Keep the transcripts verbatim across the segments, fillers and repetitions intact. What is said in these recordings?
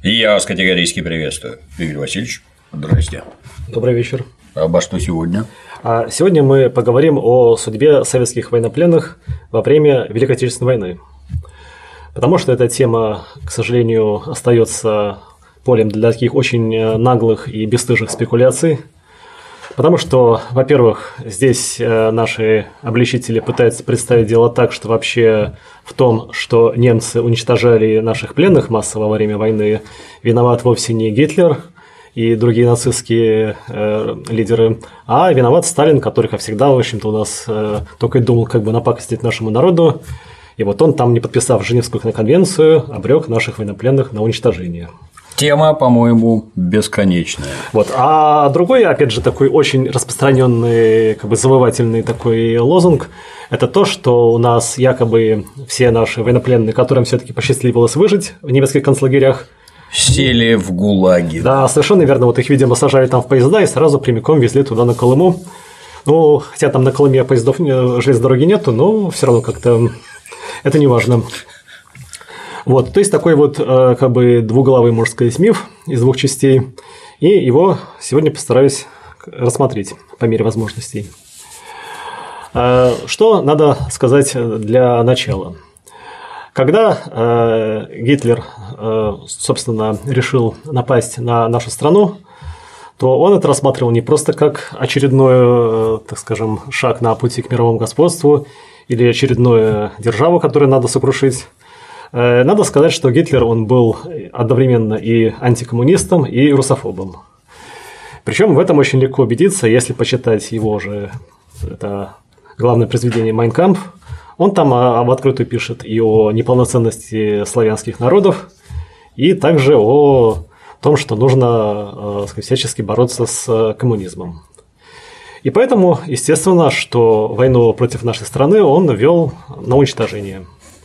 И я вас категорически приветствую. Игорь Васильевич, здрасте. Добрый вечер. Обо что сегодня? Сегодня мы поговорим о судьбе советских военнопленных во время Великой Отечественной войны. Потому что эта тема, к сожалению, остается полем для таких очень наглых и бесстыжих спекуляций. Потому что, во-первых, здесь наши обличители пытаются представить дело так, что вообще в том, что немцы уничтожали наших пленных массово во время войны, виноват вовсе не Гитлер и другие нацистские э, лидеры, а виноват Сталин, который, как всегда, в общем-то, у нас э, только и думал, как бы напакостить нашему народу. И вот он, там, не подписав Женевскую конвенцию, обрек наших военнопленных на уничтожение. Тема, по-моему, бесконечная. Вот. А другой, опять же, такой очень распространенный, как бы завоевательный такой лозунг – это то, что у нас якобы все наши военнопленные, которым все-таки посчастливилось выжить в немецких концлагерях, сели в ГУЛАГи. Да, совершенно верно. Вот их, видимо, сажали там в поезда и сразу прямиком везли туда на Колыму. Ну, хотя там на Колыме поездов железной дороги нету, но все равно как-то это не важно. Вот, то есть такой вот как бы двуглавый, можно сказать, миф из двух частей, и его сегодня постараюсь рассмотреть по мере возможностей. Что надо сказать для начала? Когда Гитлер, собственно, решил напасть на нашу страну, то он это рассматривал не просто как очередной, так скажем, шаг на пути к мировому господству или очередную державу, которую надо сокрушить. Надо сказать, что Гитлер, он был одновременно и антикоммунистом, и русофобом. Причем в этом очень легко убедиться, если почитать его же, это главное произведение «Майн кампф». Он там в открытую пишет и о неполноценности славянских народов, и также о том, что нужно сказать, всячески бороться с коммунизмом. И поэтому, естественно, что войну против нашей страны он вел на уничтожение.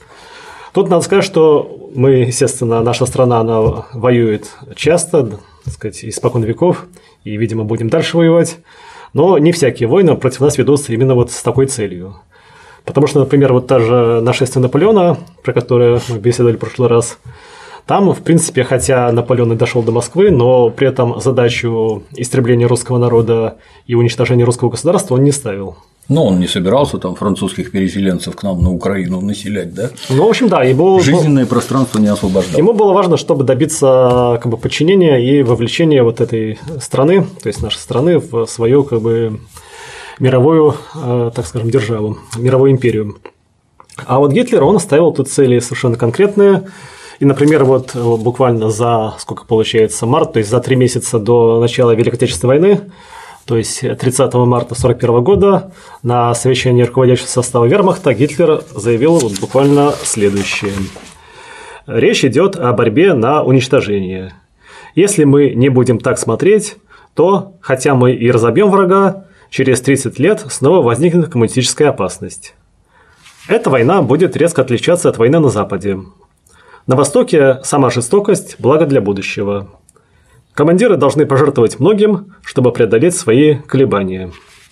Тут надо сказать, что мы, естественно, наша страна, она воюет часто, так сказать, испокон веков, и, видимо, будем дальше воевать, но не всякие войны против нас ведутся именно вот с такой целью. Потому что, например, вот та же нашествие Наполеона, про которое мы беседовали в прошлый раз, там, в принципе, хотя Наполеон и дошел до Москвы, но при этом задачу истребления русского народа и уничтожения русского государства он не ставил. Но он не собирался там французских переселенцев к нам на Украину населять, да? Ну, в общем, да, ему… Жизненное пространство не освобождал. Ему было важно, чтобы добиться как бы, подчинения и вовлечения вот этой страны, то есть нашей страны, в свою как бы, мировую, так скажем, державу, мировую империю. А вот Гитлер, он ставил тут цели совершенно конкретные. И, например, вот буквально за, сколько получается, март, то есть за три месяца до начала Великой Отечественной войны, то есть тридцатого марта тысяча девятьсот сорок первого года на совещании руководящего состава вермахта Гитлер заявил вот буквально следующее. Речь идет о борьбе на уничтожение. Если мы не будем так смотреть, то, хотя мы и разобьем врага, через тридцать лет снова возникнет коммунистическая опасность. Эта война будет резко отличаться от войны на Западе. На Востоке сама жестокость – благо для будущего. Командиры должны пожертвовать многим, чтобы преодолеть свои колебания.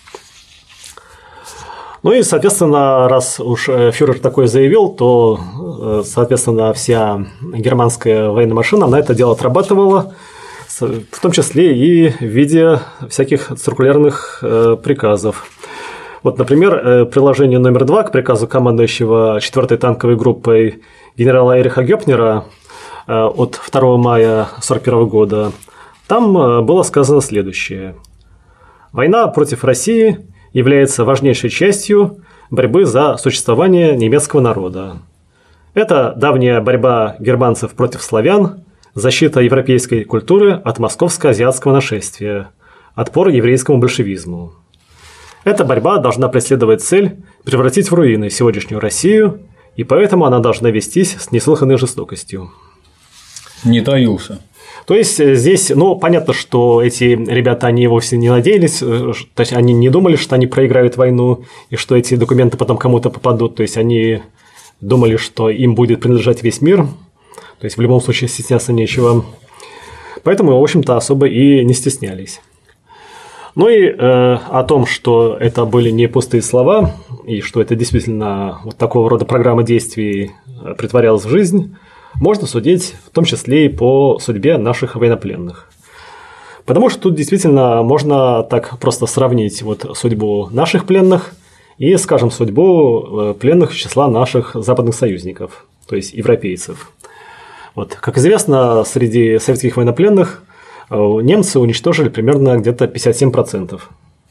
Ну и, соответственно, раз уж фюрер такое заявил, то, соответственно, вся германская военная машина на это дело отрабатывала, в том числе и в виде всяких циркулярных приказов. Вот, например, приложение номер два к приказу командующего четвёртой танковой группой генерала Эриха Гёпнера от второго мая тысяча девятьсот сорок первого года. Там было сказано следующее. Война против России является важнейшей частью борьбы за существование немецкого народа. Это давняя борьба германцев против славян, защита европейской культуры от московско-азиатского нашествия, отпор еврейскому большевизму. Эта борьба должна преследовать цель превратить в руины сегодняшнюю Россию, и поэтому она должна вестись с неслыханной жестокостью. Не таился. То есть здесь, ну, понятно, что эти ребята, они вовсе не надеялись, то есть они не думали, что они проиграют войну и что эти документы потом кому-то попадут, то есть они думали, что им будет принадлежать весь мир, то есть в любом случае стесняться нечего, поэтому, в общем-то, особо и не стеснялись. Ну и э, о том, что это были не пустые слова, и что это действительно вот такого рода программа действий притворялась в жизнь, можно судить в том числе и по судьбе наших военнопленных. Потому что тут действительно можно так просто сравнить вот судьбу наших пленных и, скажем, судьбу пленных из числа наших западных союзников, то есть европейцев. Вот. Как известно, среди советских военнопленных немцы уничтожили примерно где-то пятьдесят семь процентов.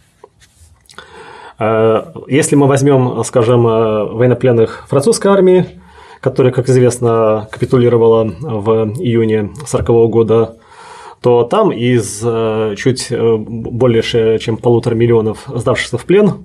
Если мы возьмем, скажем, военнопленных французской армии, которая, как известно, капитулировала в июне сорокового года, то там из чуть более чем полутора миллионов сдавшихся в плен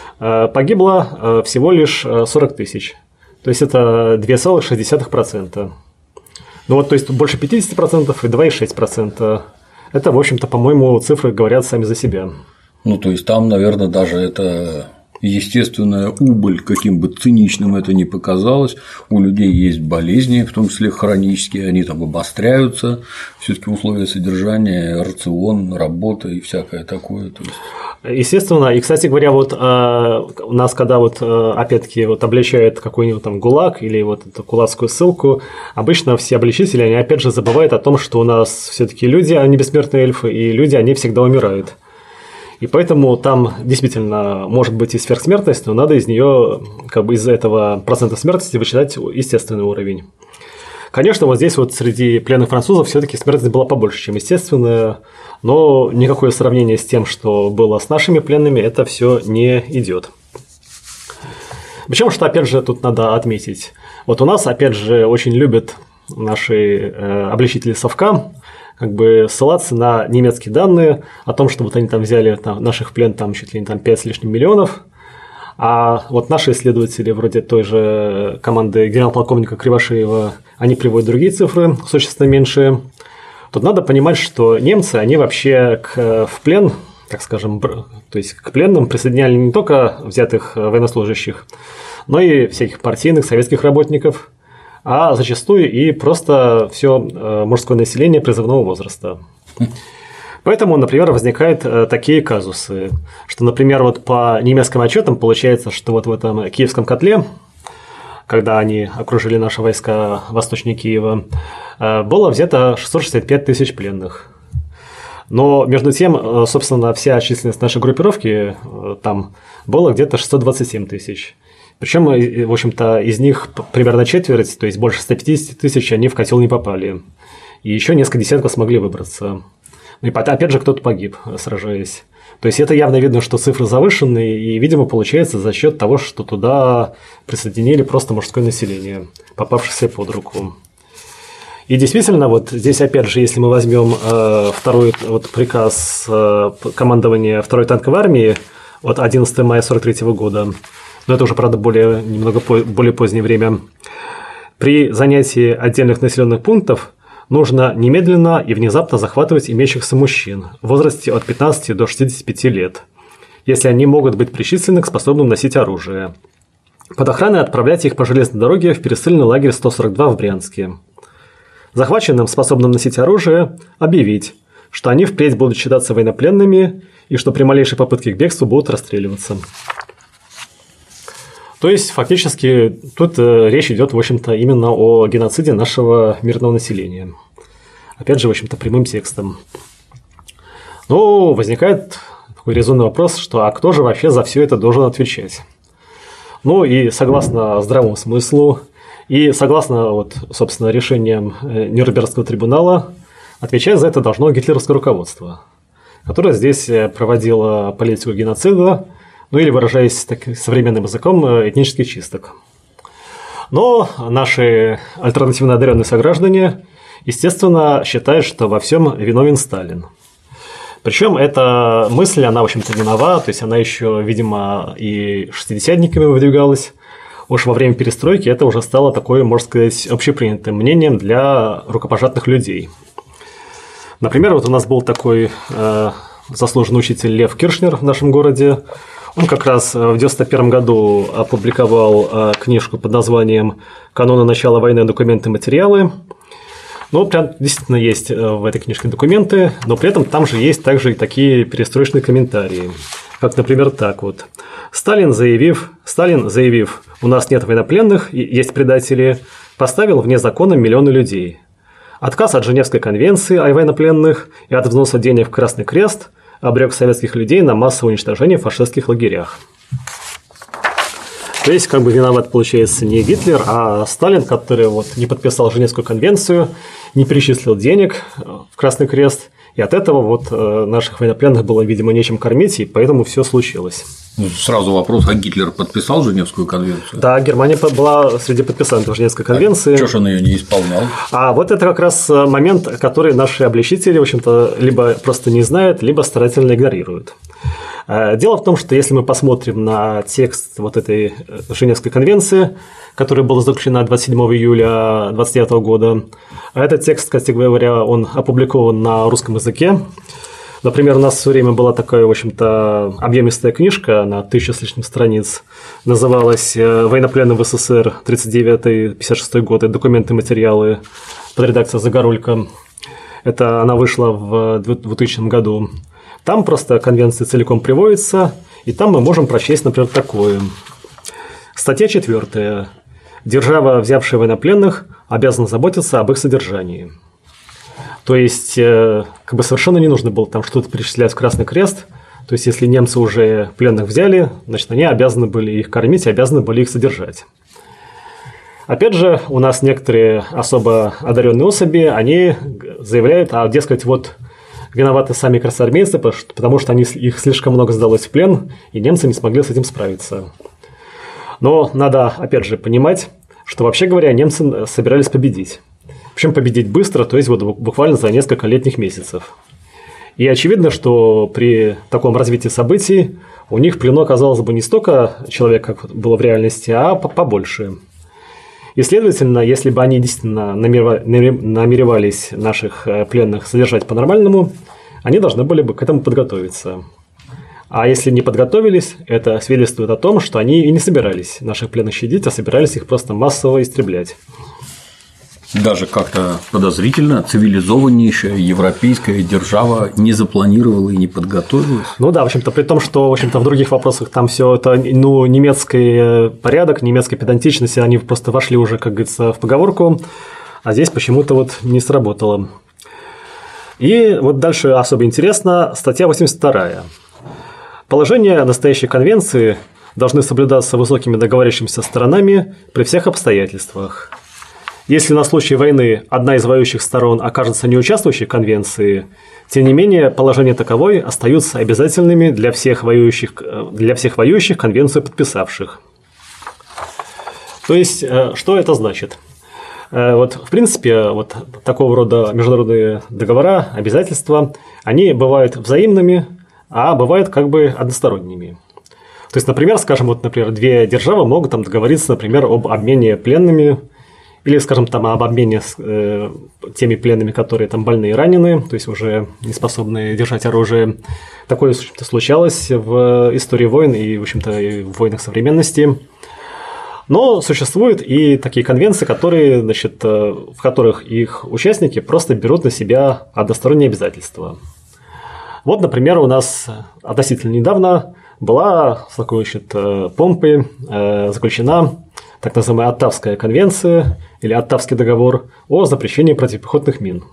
погибло всего лишь сорок тысяч. То есть это две целых шесть десятых процента. Ну вот, то есть больше пятьдесят процентов и два целых шесть десятых процента. Это, в общем-то, по-моему, цифры говорят сами за себя. Ну, то есть там, наверное, даже это естественная убыль, каким бы циничным это ни показалось, у людей есть болезни, в том числе хронические, они там обостряются, все-таки условия содержания, рацион, работа и всякое такое. То есть... Естественно, и, кстати говоря, вот у нас, когда вот опять-таки вот обличают какой-нибудь там ГУЛАГ или вот эту кулацкую ссылку, обычно все обличители, они опять же забывают о том, что у нас все-таки люди, они бессмертные эльфы, и люди, они всегда умирают. И поэтому там действительно может быть и сверхсмертность, но надо из нее, как бы из этого процента смертности вычитать естественный уровень. Конечно, вот здесь вот среди пленных французов все-таки смертность была побольше, чем естественная, но никакое сравнение с тем, что было с нашими пленными, это все не идет. Причем, что опять же тут надо отметить, вот у нас опять же очень любят наши э, обличители совка как бы ссылаться на немецкие данные о том, что вот они там взяли там, наших в плен там чуть ли не там пять с лишним миллионов, а вот наши исследователи вроде той же команды генерал-полковника Кривошеева, они приводят другие цифры, существенно меньшие. Тут надо понимать, что немцы, они вообще к, в плен, так скажем, то есть к пленным присоединяли не только взятых военнослужащих, но и всяких партийных, советских работников, а зачастую и просто все мужское население призывного возраста. Поэтому, например, возникают такие казусы, что, например, вот по немецким отчетам получается, что вот в этом Киевском котле, когда они окружили наши войска восточнее Киева, было взято шестьсот шестьдесят пять тысяч пленных. Но между тем, собственно, вся численность нашей группировки там была где-то шестьсот двадцать семь тысяч. Причем, в общем-то, из них примерно четверть, то есть больше ста пятидесяти тысяч, они в котел не попали. И еще несколько десятков смогли выбраться. Ну и опять же кто-то погиб, сражаясь. То есть это явно видно, что цифры завышены, и, видимо, получается за счет того, что туда присоединили просто мужское население, попавшееся под руку. И действительно, вот здесь опять же, если мы возьмем э, второй вот, приказ э, командования второй танковой армии от одиннадцатого мая сорок третьего года, но это уже, правда, более, немного по, более позднее время, при занятии отдельных населенных пунктов нужно немедленно и внезапно захватывать имеющихся мужчин в возрасте от пятнадцати до шестидесяти пяти лет, если они могут быть причислены к способным носить оружие. Под охраной отправлять их по железной дороге в пересыльный лагерь сто сорок два в Брянске. Захваченным, способным носить оружие, объявить, что они впредь будут считаться военнопленными и что при малейшей попытке к бегству будут расстреливаться. То есть, фактически, тут речь идет, в общем-то, именно о геноциде нашего мирного населения. Опять же, в общем-то, прямым текстом. Но возникает такой резонный вопрос, что а кто же вообще за все это должен отвечать? Ну и согласно здравому смыслу, и согласно, вот, собственно, решениям Нюрнбергского трибунала, отвечать за это должно гитлеровское руководство, которое здесь проводило политику геноцида, ну или, выражаясь так, современным языком, этнических чисток. Но наши альтернативно одаренные сограждане, естественно, считают, что во всем виновен Сталин. Причем эта мысль, она, в общем-то, не нова, то есть она еще, видимо, и шестидесятниками выдвигалась. Уж во время перестройки это уже стало такое, можно сказать, общепринятым мнением для рукопожатных людей. Например, вот у нас был такой э, заслуженный учитель Лев Киршнер в нашем городе. Он как раз в девяносто первом году опубликовал книжку под названием «Каноны начала войны. Документы и материалы». Ну, прям действительно есть в этой книжке документы, но при этом там же есть также и такие перестроечные комментарии. Как, например, так вот. Сталин заявив, Сталин, заявив, у нас нет военнопленных, есть предатели, поставил вне закона миллионы людей. Отказ от Женевской конвенции о военнопленных и от взноса денег в Красный Крест обрек советских людей на массовое уничтожение в фашистских лагерях. То есть, как бы виноват, получается, не Гитлер, а Сталин, который вот не подписал Женевскую конвенцию, не перечислил денег в Красный Крест, и от этого вот наших военнопленных было, видимо, нечем кормить, и поэтому все случилось. Сразу вопрос, а Гитлер подписал Женевскую конвенцию? Да, Германия была среди подписантов Женевской конвенции. А чё ж он ее не исполнял? А вот это как раз момент, который наши обличители, в общем-то, либо просто не знают, либо старательно игнорируют. Дело в том, что если мы посмотрим на текст вот этой Женевской конвенции, которая была заключена двадцать седьмого июля двадцать девятого года, а этот текст, кстати говоря, он опубликован на русском языке. Например, у нас в свое время была такая, в общем-то, объемистая книжка на тысячу с лишним страниц, называлась «Военнопленные в СССР тридцать девятый — пятьдесят шестой годы. Документы, материалы» под редакцией Загорулько. Это она вышла в двухтысячном году. Там просто конвенция целиком приводится, и там мы можем прочесть, например, такое. Статья четвёртая. Держава, взявшая военнопленных, обязана заботиться об их содержании. То есть, как бы совершенно не нужно было там что-то перечислять в Красный Крест. То есть, если немцы уже пленных взяли, значит, они обязаны были их кормить, обязаны были их содержать. Опять же, у нас некоторые особо одаренные особи, они заявляют, а, дескать, вот виноваты сами красноармейцы, потому что они, их слишком много сдалось в плен, и немцы не смогли с этим справиться. Но надо, опять же, понимать, что, вообще говоря, немцы собирались победить. Причем победить быстро, то есть вот буквально за несколько летних месяцев. И очевидно, что при таком развитии событий у них в плену оказалось бы не столько человек, как было в реальности, а побольше. И, следовательно, если бы они действительно намеревались наших пленных содержать по-нормальному, они должны были бы к этому подготовиться. А если не подготовились, это свидетельствует о том, что они и не собирались наших пленных щадить, а собирались их просто массово истреблять. Даже как-то подозрительно цивилизованнейшая европейская держава не запланировала и не подготовилась. Ну да, в общем-то, при том, что, в общем-то, в других вопросах там все это, ну, немецкий порядок, немецкая педантичность, они просто вошли уже, как говорится, в поговорку, а здесь почему-то вот не сработало. И вот дальше особо интересно, статья восемьдесят вторая. Положения настоящей конвенции должны соблюдаться высокими договорившимися сторонами при всех обстоятельствах. Если на случай войны одна из воюющих сторон окажется не участвующей в конвенции, тем не менее положения таковой остаются обязательными для всех воюющих, для всех воюющих конвенцию подписавших. То есть, что это значит? Вот, в принципе, вот такого рода международные договора, обязательства, они бывают взаимными, а бывают как бы односторонними. То есть, например, скажем, вот, например, две державы могут там договориться, например, об обмене пленными, или, скажем, там, об обмене с э, теми пленными, которые там больны и ранены, то есть уже не способны держать оружие. Такое, в общем-то, случалось в истории войн и, в общем-то, и в войнах современности. Но существуют и такие конвенции, которые, значит, в которых их участники просто берут на себя односторонние обязательства. Вот, например, у нас относительно недавно была с такой, значит, помпой заключена так называемая Оттавская конвенция или Оттавский договор о запрещении противопехотных мин.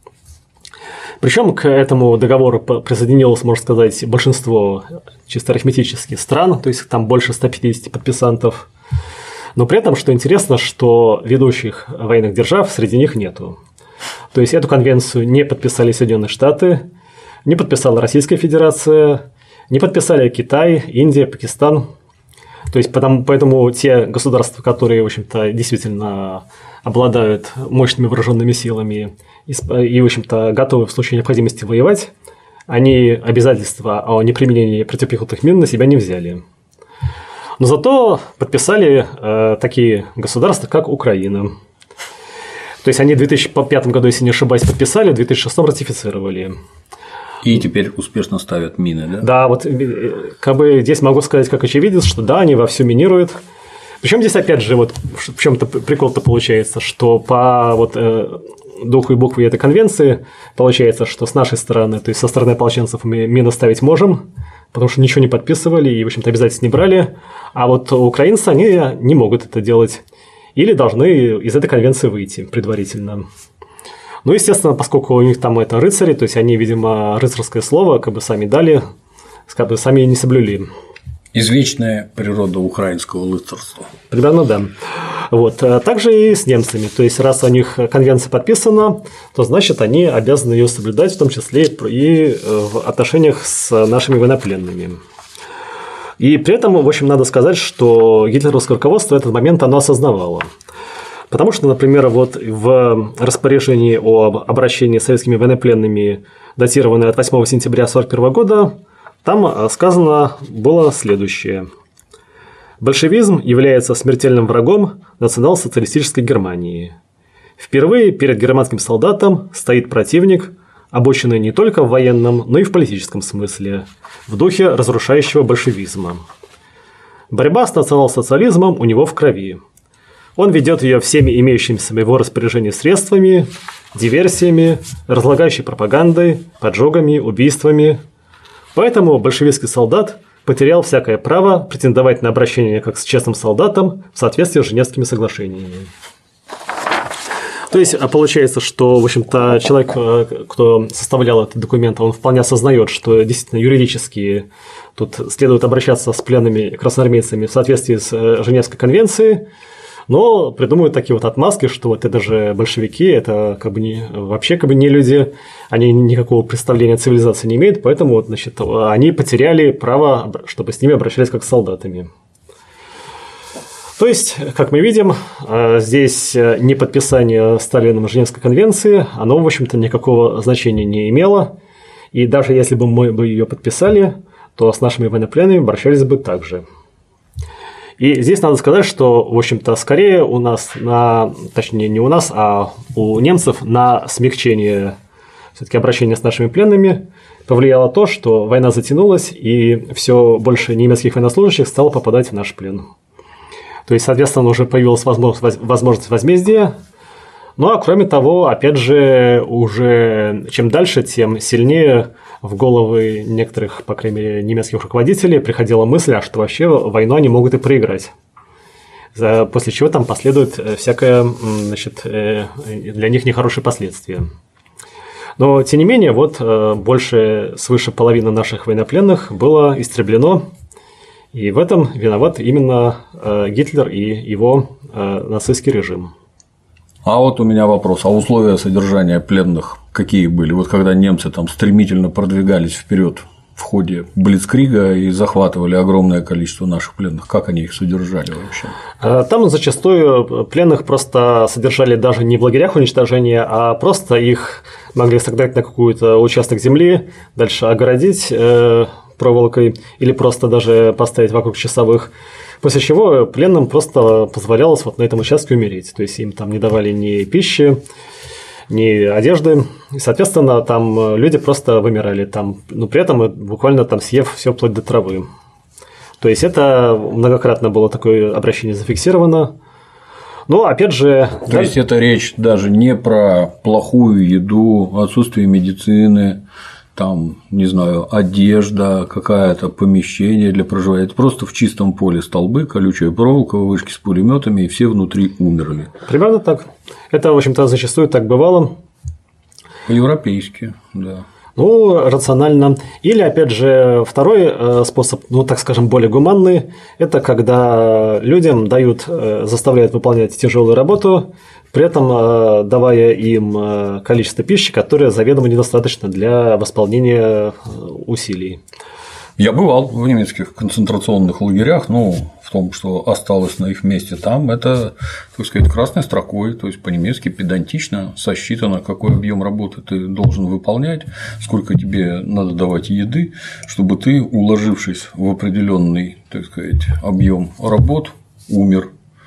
Причем к этому договору присоединилось, можно сказать, большинство чисто арифметических стран, то есть там больше ста пятидесяти подписантов. Но при этом, что интересно, что ведущих военных держав среди них нету. То есть эту конвенцию не подписали Соединенные Штаты, не подписала Российская Федерация, не подписали Китай, Индия, Пакистан. То есть потому, поэтому те государства, которые, в общем-то, действительно обладают мощными вооруженными силами и, и, в общем-то, готовы в случае необходимости воевать, они обязательства о неприменении противопехотных мин на себя не взяли. Но зато подписали э, такие государства, как Украина. То есть они в две тысячи пятом году, если не ошибаюсь, подписали, в две тысячи шестом ратифицировали. И теперь успешно ставят мины, да? Да, вот как бы здесь могу сказать как очевидец, что да, они вовсю минируют. Причем здесь опять же вот в чем-то прикол-то получается, что по вот, э, духу и букве этой конвенции получается, что с нашей стороны, то есть со стороны ополченцев мы мины ставить можем, потому что ничего не подписывали и, в общем-то, обязательств не брали, а вот украинцы, они не могут это делать. или должны из этой конвенции выйти предварительно. Ну, естественно, поскольку у них там это рыцари, то есть они, видимо, рыцарское слово как бы сами дали, как бы сами не соблюли. Извечная природа украинского рыцарства. Примерно, да. Вот. Также и с немцами. То есть, раз у них конвенция подписана, то значит они обязаны ее соблюдать, в том числе и в отношениях с нашими военнопленными. И при этом, в общем, надо сказать, что гитлеровское руководство в этот момент оно осознавало. Потому что, например, вот в распоряжении об обращении с советскими военнопленными, датированное от восьмого сентября тысяча девятьсот сорок первого года, там сказано было следующее. Большевизм является смертельным врагом национал-социалистической Германии. Впервые перед германским солдатом стоит противник, обученный не только в военном, но и в политическом смысле, в духе разрушающего большевизма. Борьба с национал-социализмом у него в крови. Он ведет ее всеми имеющимися в его распоряжении средствами, диверсиями, разлагающей пропагандой, поджогами, убийствами. Поэтому большевистский солдат потерял всякое право претендовать на обращение как с честным солдатом в соответствии с Женевскими соглашениями. То есть получается, что, в общем-то, человек, кто составлял этот документ, он вполне осознает, что действительно юридически тут следует обращаться с пленными красноармейцами в соответствии с Женевской конвенцией, но придумывают такие вот отмазки, что вот это же большевики, это как бы не, вообще как бы не люди, они никакого представления о цивилизации не имеют, поэтому вот, значит, они потеряли право, чтобы с ними обращались как с солдатами. То есть, как мы видим, здесь неподписание Сталином Женевской конвенции, оно, в общем-то, никакого значения не имело, и даже если бы мы бы ее подписали, то с нашими военнопленными обращались бы так же. И здесь надо сказать, что, в общем-то, скорее у нас, на, точнее, не у нас, а у немцев на смягчение все-таки обращения с нашими пленными повлияло то, что война затянулась, и все больше немецких военнослужащих стало попадать в наш плен. То есть, соответственно, уже появилась возможность возмездия. Ну, а кроме того, опять же, уже чем дальше, тем сильнее в головы некоторых, по крайней мере, немецких руководителей приходила мысль, а что вообще войну они могут и проиграть. После чего там последует всякое, значит, для них нехорошие последствия. Но, тем не менее, вот больше свыше половины наших военнопленных было истреблено, и в этом виноват именно Гитлер и его нацистский режим. А вот у меня вопрос, а условия содержания пленных какие были? Вот когда немцы там стремительно продвигались вперед в ходе блицкрига и захватывали огромное количество наших пленных, как они их содержали вообще? Там зачастую пленных просто содержали даже не в лагерях уничтожения, а просто их могли согнать на какой-то участок земли, дальше огородить проволокой или просто даже поставить вокруг часовых. После чего пленным просто позволялось вот на этом участке умереть. То есть им там не давали ни пищи, ни одежды. И, соответственно, там люди просто вымирали. Там, но при этом буквально там съев все вплоть до травы. То есть это многократно было такое обращение зафиксировано. Но опять же. То да... есть это речь даже не про плохую еду, отсутствие медицины. Там, не знаю, одежда, какое-то помещение для проживания. Это просто в чистом поле столбы, колючая проволока, вышки с пулеметами, и все внутри умерли. Примерно так. Это, в общем-то, зачастую так бывало. По-европейски, да. Ну, рационально. Или, опять же, второй способ, ну, так скажем, более гуманный, это когда людям дают, заставляют выполнять тяжелую работу, при этом давая им количество пищи, которое заведомо недостаточно для восполнения усилий. Я бывал в немецких концентрационных лагерях, ну, в том, что осталось на их месте там, это, так сказать, красной строкой, то есть по-немецки педантично сосчитано, какой объем работы ты должен выполнять, сколько тебе надо давать еды, чтобы ты, уложившись в определенный, так сказать, объем работ, умер,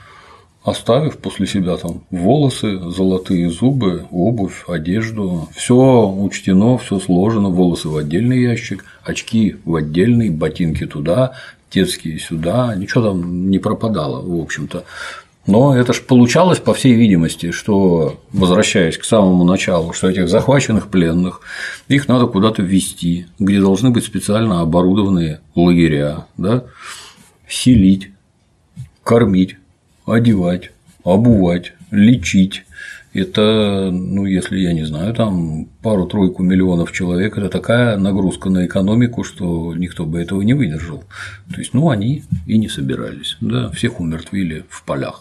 оставив после себя там волосы, золотые зубы, обувь, одежду. Все учтено, все сложено, волосы в отдельный ящик, очки в отдельный, ботинки туда, детские сюда, ничего там не пропадало, в общем-то. Но это ж получалось, по всей видимости, что, возвращаясь к самому началу, что этих захваченных пленных, их надо куда-то везти, где должны быть специально оборудованные лагеря, да, селить, кормить, одевать, обувать, лечить. Это, ну, если, я не знаю, там пару-тройку миллионов человек, это такая нагрузка на экономику, что никто бы этого не выдержал. То есть, ну, они и не собирались, да, всех умертвили в полях,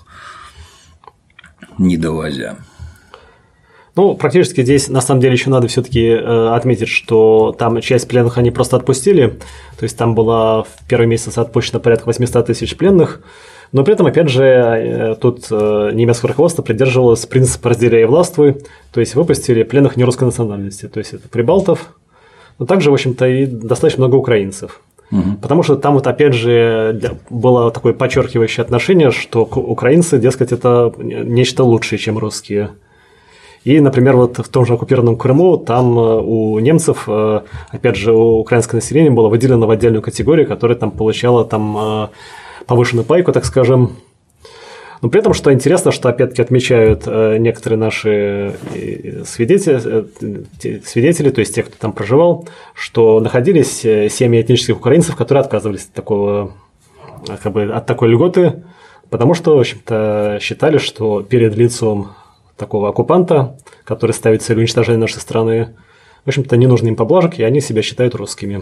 не довозя. Ну, практически здесь, на самом деле, еще надо все-таки отметить, что там часть пленных они просто отпустили, то есть там было в первый месяц отпущено порядка восемьсот тысяч пленных. Но при этом, опять же, тут немецкое руководство придерживалось принципа «разделяй и властвуй», то есть выпустили пленных нерусской национальности, то есть это прибалтов, но также, в общем-то, и достаточно много украинцев. Угу. Потому что там вот, опять же, было такое подчеркивающее отношение, что украинцы, дескать, это нечто лучшее, чем русские. И, например, вот в том же оккупированном Крыму, там у немцев, опять же, у украинского населения было выделено в отдельную категорию, которая там получала там повышенную пайку, так скажем. Но при этом, что интересно, что опять-таки отмечают некоторые наши свидетели, свидетели, то есть те, кто там проживал, что находились семьи этнических украинцев, которые отказывались от, такого, как бы, от такой льготы, потому что, в общем-то, считали, что перед лицом такого оккупанта, который ставит целью уничтожения нашей страны, в общем-то, не нужны им поблажек, и они себя считают русскими.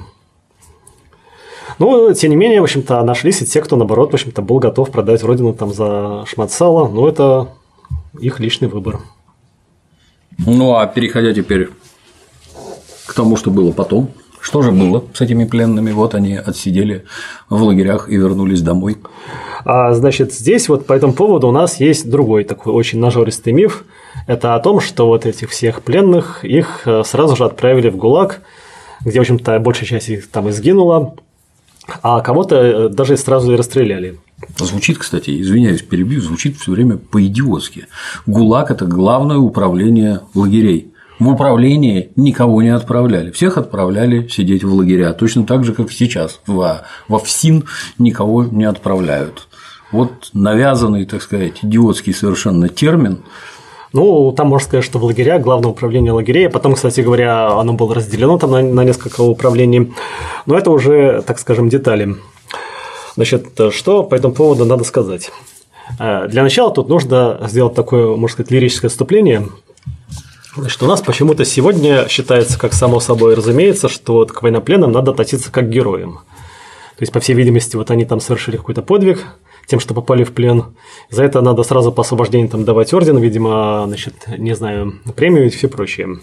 Но, тем не менее, в общем-то, нашлись и те, кто, наоборот, в общем-то, был готов продать родину там за шмат сала, но это их личный выбор. Ну, а переходя теперь к тому, что было потом, что же было с этими пленными? Вот они отсидели в лагерях и вернулись домой. А, значит, здесь вот по этому поводу у нас есть другой такой очень нажористый миф. Это о том, что вот этих всех пленных, их сразу же отправили в ГУЛАГ, где, в общем-то, большая часть их там и сгинула, а кого-то даже сразу и расстреляли. Звучит, кстати, извиняюсь, перебью, звучит все время по-идиотски. ГУЛАГ – это главное управление лагерей. В управлении никого не отправляли, всех отправляли сидеть в лагеря, точно так же, как сейчас во, во ФСИН никого не отправляют. Вот навязанный, так сказать, идиотский совершенно термин. Ну, там можно сказать, что в лагерях, главное управление лагерей, потом, кстати говоря, оно было разделено там на, на несколько управлений, но это уже, так скажем, детали. Значит, что по этому поводу надо сказать? Для начала тут нужно сделать такое, можно сказать, лирическое отступление. Значит, у нас почему-то сегодня считается, как само собой разумеется, что вот к военнопленным надо относиться как к героям. То есть, по всей видимости, вот они там совершили какой-то подвиг тем, что попали в плен. За это надо сразу по освобождению там давать орден, видимо, значит, не знаю, премию и все прочее.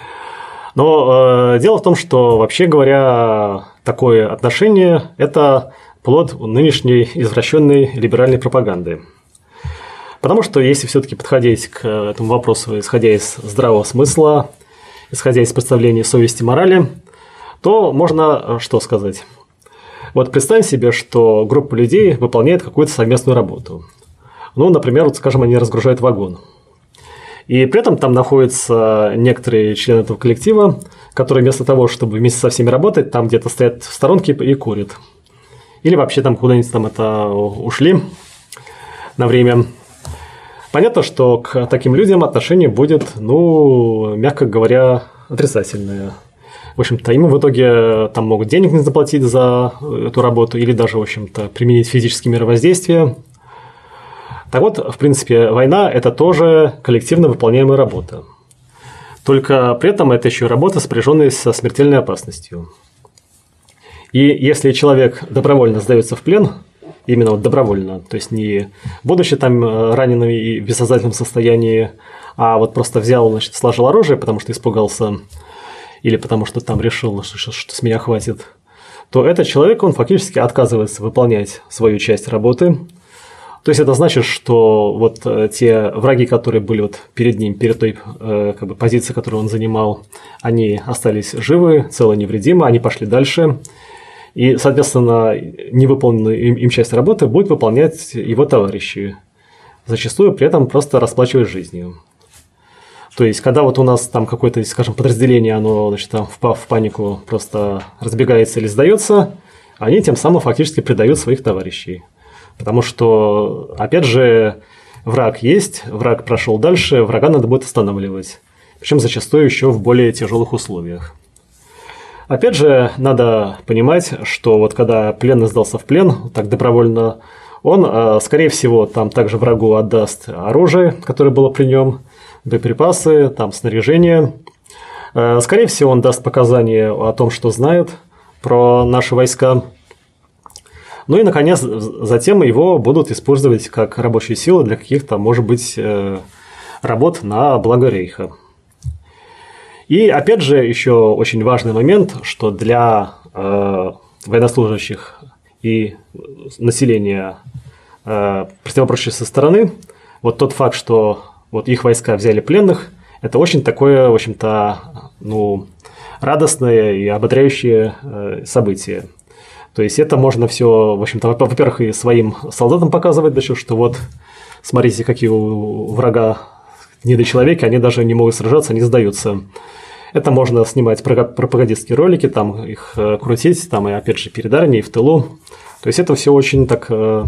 Но э, дело в том, что, вообще говоря, такое отношение – это плод нынешней извращенной либеральной пропаганды. Потому что если все-таки подходить к этому вопросу, исходя из здравого смысла, исходя из представления совести и морали, то можно что сказать? Вот представь себе, что группа людей выполняет какую-то совместную работу. Ну, например, вот, скажем, они разгружают вагон. И при этом там находятся некоторые члены этого коллектива, которые вместо того, чтобы вместе со всеми работать, там где-то стоят в сторонке и курят. Или вообще там куда-нибудь там это ушли на время. Понятно, что к таким людям отношение будет, ну, мягко говоря, отрицательное. В общем-то, им в итоге там могут денег не заплатить за эту работу или даже, в общем-то, применить физические меры воздействия. Так вот, в принципе, война – это тоже коллективно выполняемая работа. Только при этом это еще работа, сопряженная со смертельной опасностью. И если человек добровольно сдается в плен, именно вот добровольно, то есть не будучи там раненым и в бессознательном состоянии, а вот просто взял, значит, сложил оружие, потому что испугался, или потому что там решил, что, что с меня хватит, то этот человек, он фактически отказывается выполнять свою часть работы. То есть это значит, что вот те враги, которые были вот перед ним, перед той как бы, позицией, которую он занимал, они остались живы, целы, невредимы, они пошли дальше. И, соответственно, невыполненную им, им часть работы будут выполнять его товарищи, зачастую при этом просто расплачиваясь жизнью. То есть, когда вот у нас там какое-то, скажем, подразделение, оно, значит, там, впав в панику, просто разбегается или сдается, они тем самым фактически предают своих товарищей. Потому что, опять же, враг есть, враг прошел дальше, врага надо будет останавливать. Причем зачастую еще в более тяжелых условиях. Опять же, надо понимать, что вот когда пленный сдался в плен, так добровольно, он, скорее всего, там также врагу отдаст оружие, которое было при нем, боеприпасы, там, снаряжение. Скорее всего, он даст показания о том, что знает про наши войска. Ну и, наконец, затем его будут использовать как рабочую силу для каких-то, может быть, работ на благо Рейха. И, опять же, еще очень важный момент, что для э, военнослужащих и населения, э, противоборствующей со стороны, вот тот факт, что вот их войска взяли пленных, это очень такое, в общем-то, ну, радостное и ободряющее э, событие. То есть это можно все, в общем-то, во-первых, и своим солдатам показывать, даже, что вот смотрите, какие у врага недочеловеки, они даже не могут сражаться, они сдаются. Это можно снимать пропагандистские ролики, там их крутить, там и опять же перед армией, в тылу. То есть это все очень так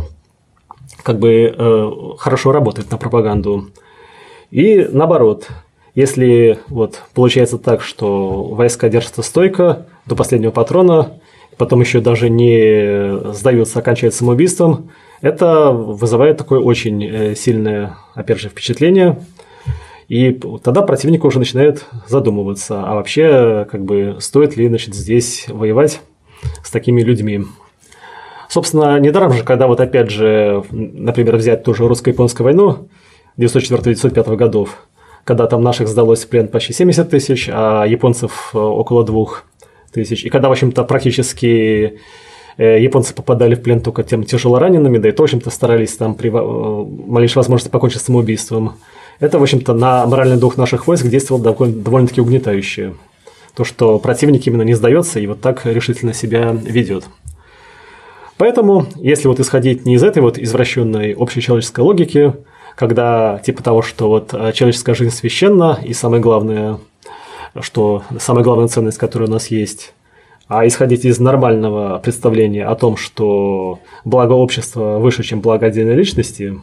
как бы хорошо работает на пропаганду. И наоборот, если вот получается так, что войска держатся стойко до последнего патрона, потом еще даже не сдаются, окончают самоубийством, это вызывает такое очень сильное, опять же, впечатление. И тогда противник уже начинает задумываться, а вообще, как бы, стоит ли, значит, здесь воевать с такими людьми. Собственно, недаром же, когда вот опять же, например, взять ту же русско-японскую войну девятьсот четвёртого — девятьсот пятого годов, когда там наших сдалось в плен почти семьдесят тысяч, а японцев около двух тысяч, и когда, в общем-то, практически японцы попадали в плен только тем тяжелоранеными, да и то, в общем-то, старались там при малейшей возможности покончить самоубийством. Это, в общем-то, на моральный дух наших войск действовало довольно-таки угнетающе. То, что противник именно не сдается и вот так решительно себя ведет. Поэтому, если вот исходить не из этой вот извращенной общечеловеческой логики, когда типа того, что вот человеческая жизнь священна, и самое главное, что самая главная ценность, которая у нас есть, а исходить из нормального представления о том, что благо общества выше, чем благо отдельной личности,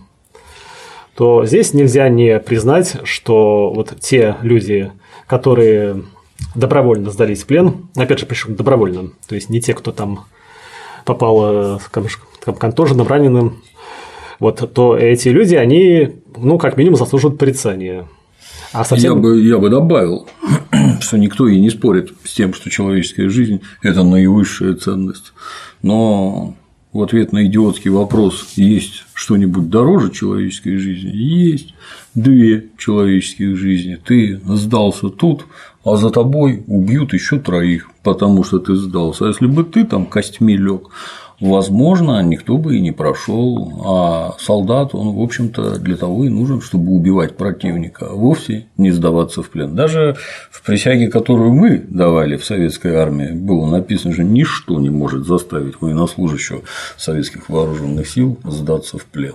то здесь нельзя не признать, что вот те люди, которые добровольно сдались в плен, опять же, причем добровольно, то есть не те, кто там попал контуженным, раненым, вот, то эти люди, они, ну, как минимум, заслуживают порицания. А совсем... я, бы, я бы добавил, что никто и не спорит с тем, что человеческая жизнь – это наивысшая ценность, но в ответ на идиотский вопрос: есть что-нибудь дороже человеческой жизни? Есть две человеческих жизни. Ты сдался тут, а за тобой убьют еще троих, потому что ты сдался. А если бы ты там костьми лег, возможно, никто бы и не прошел. А солдат, он, в общем-то, для того и нужен, чтобы убивать противника, а вовсе не сдаваться в плен. Даже в присяге, которую мы давали в советской армии, было написано, что ничто не может заставить военнослужащего советских вооруженных сил сдаться в плен.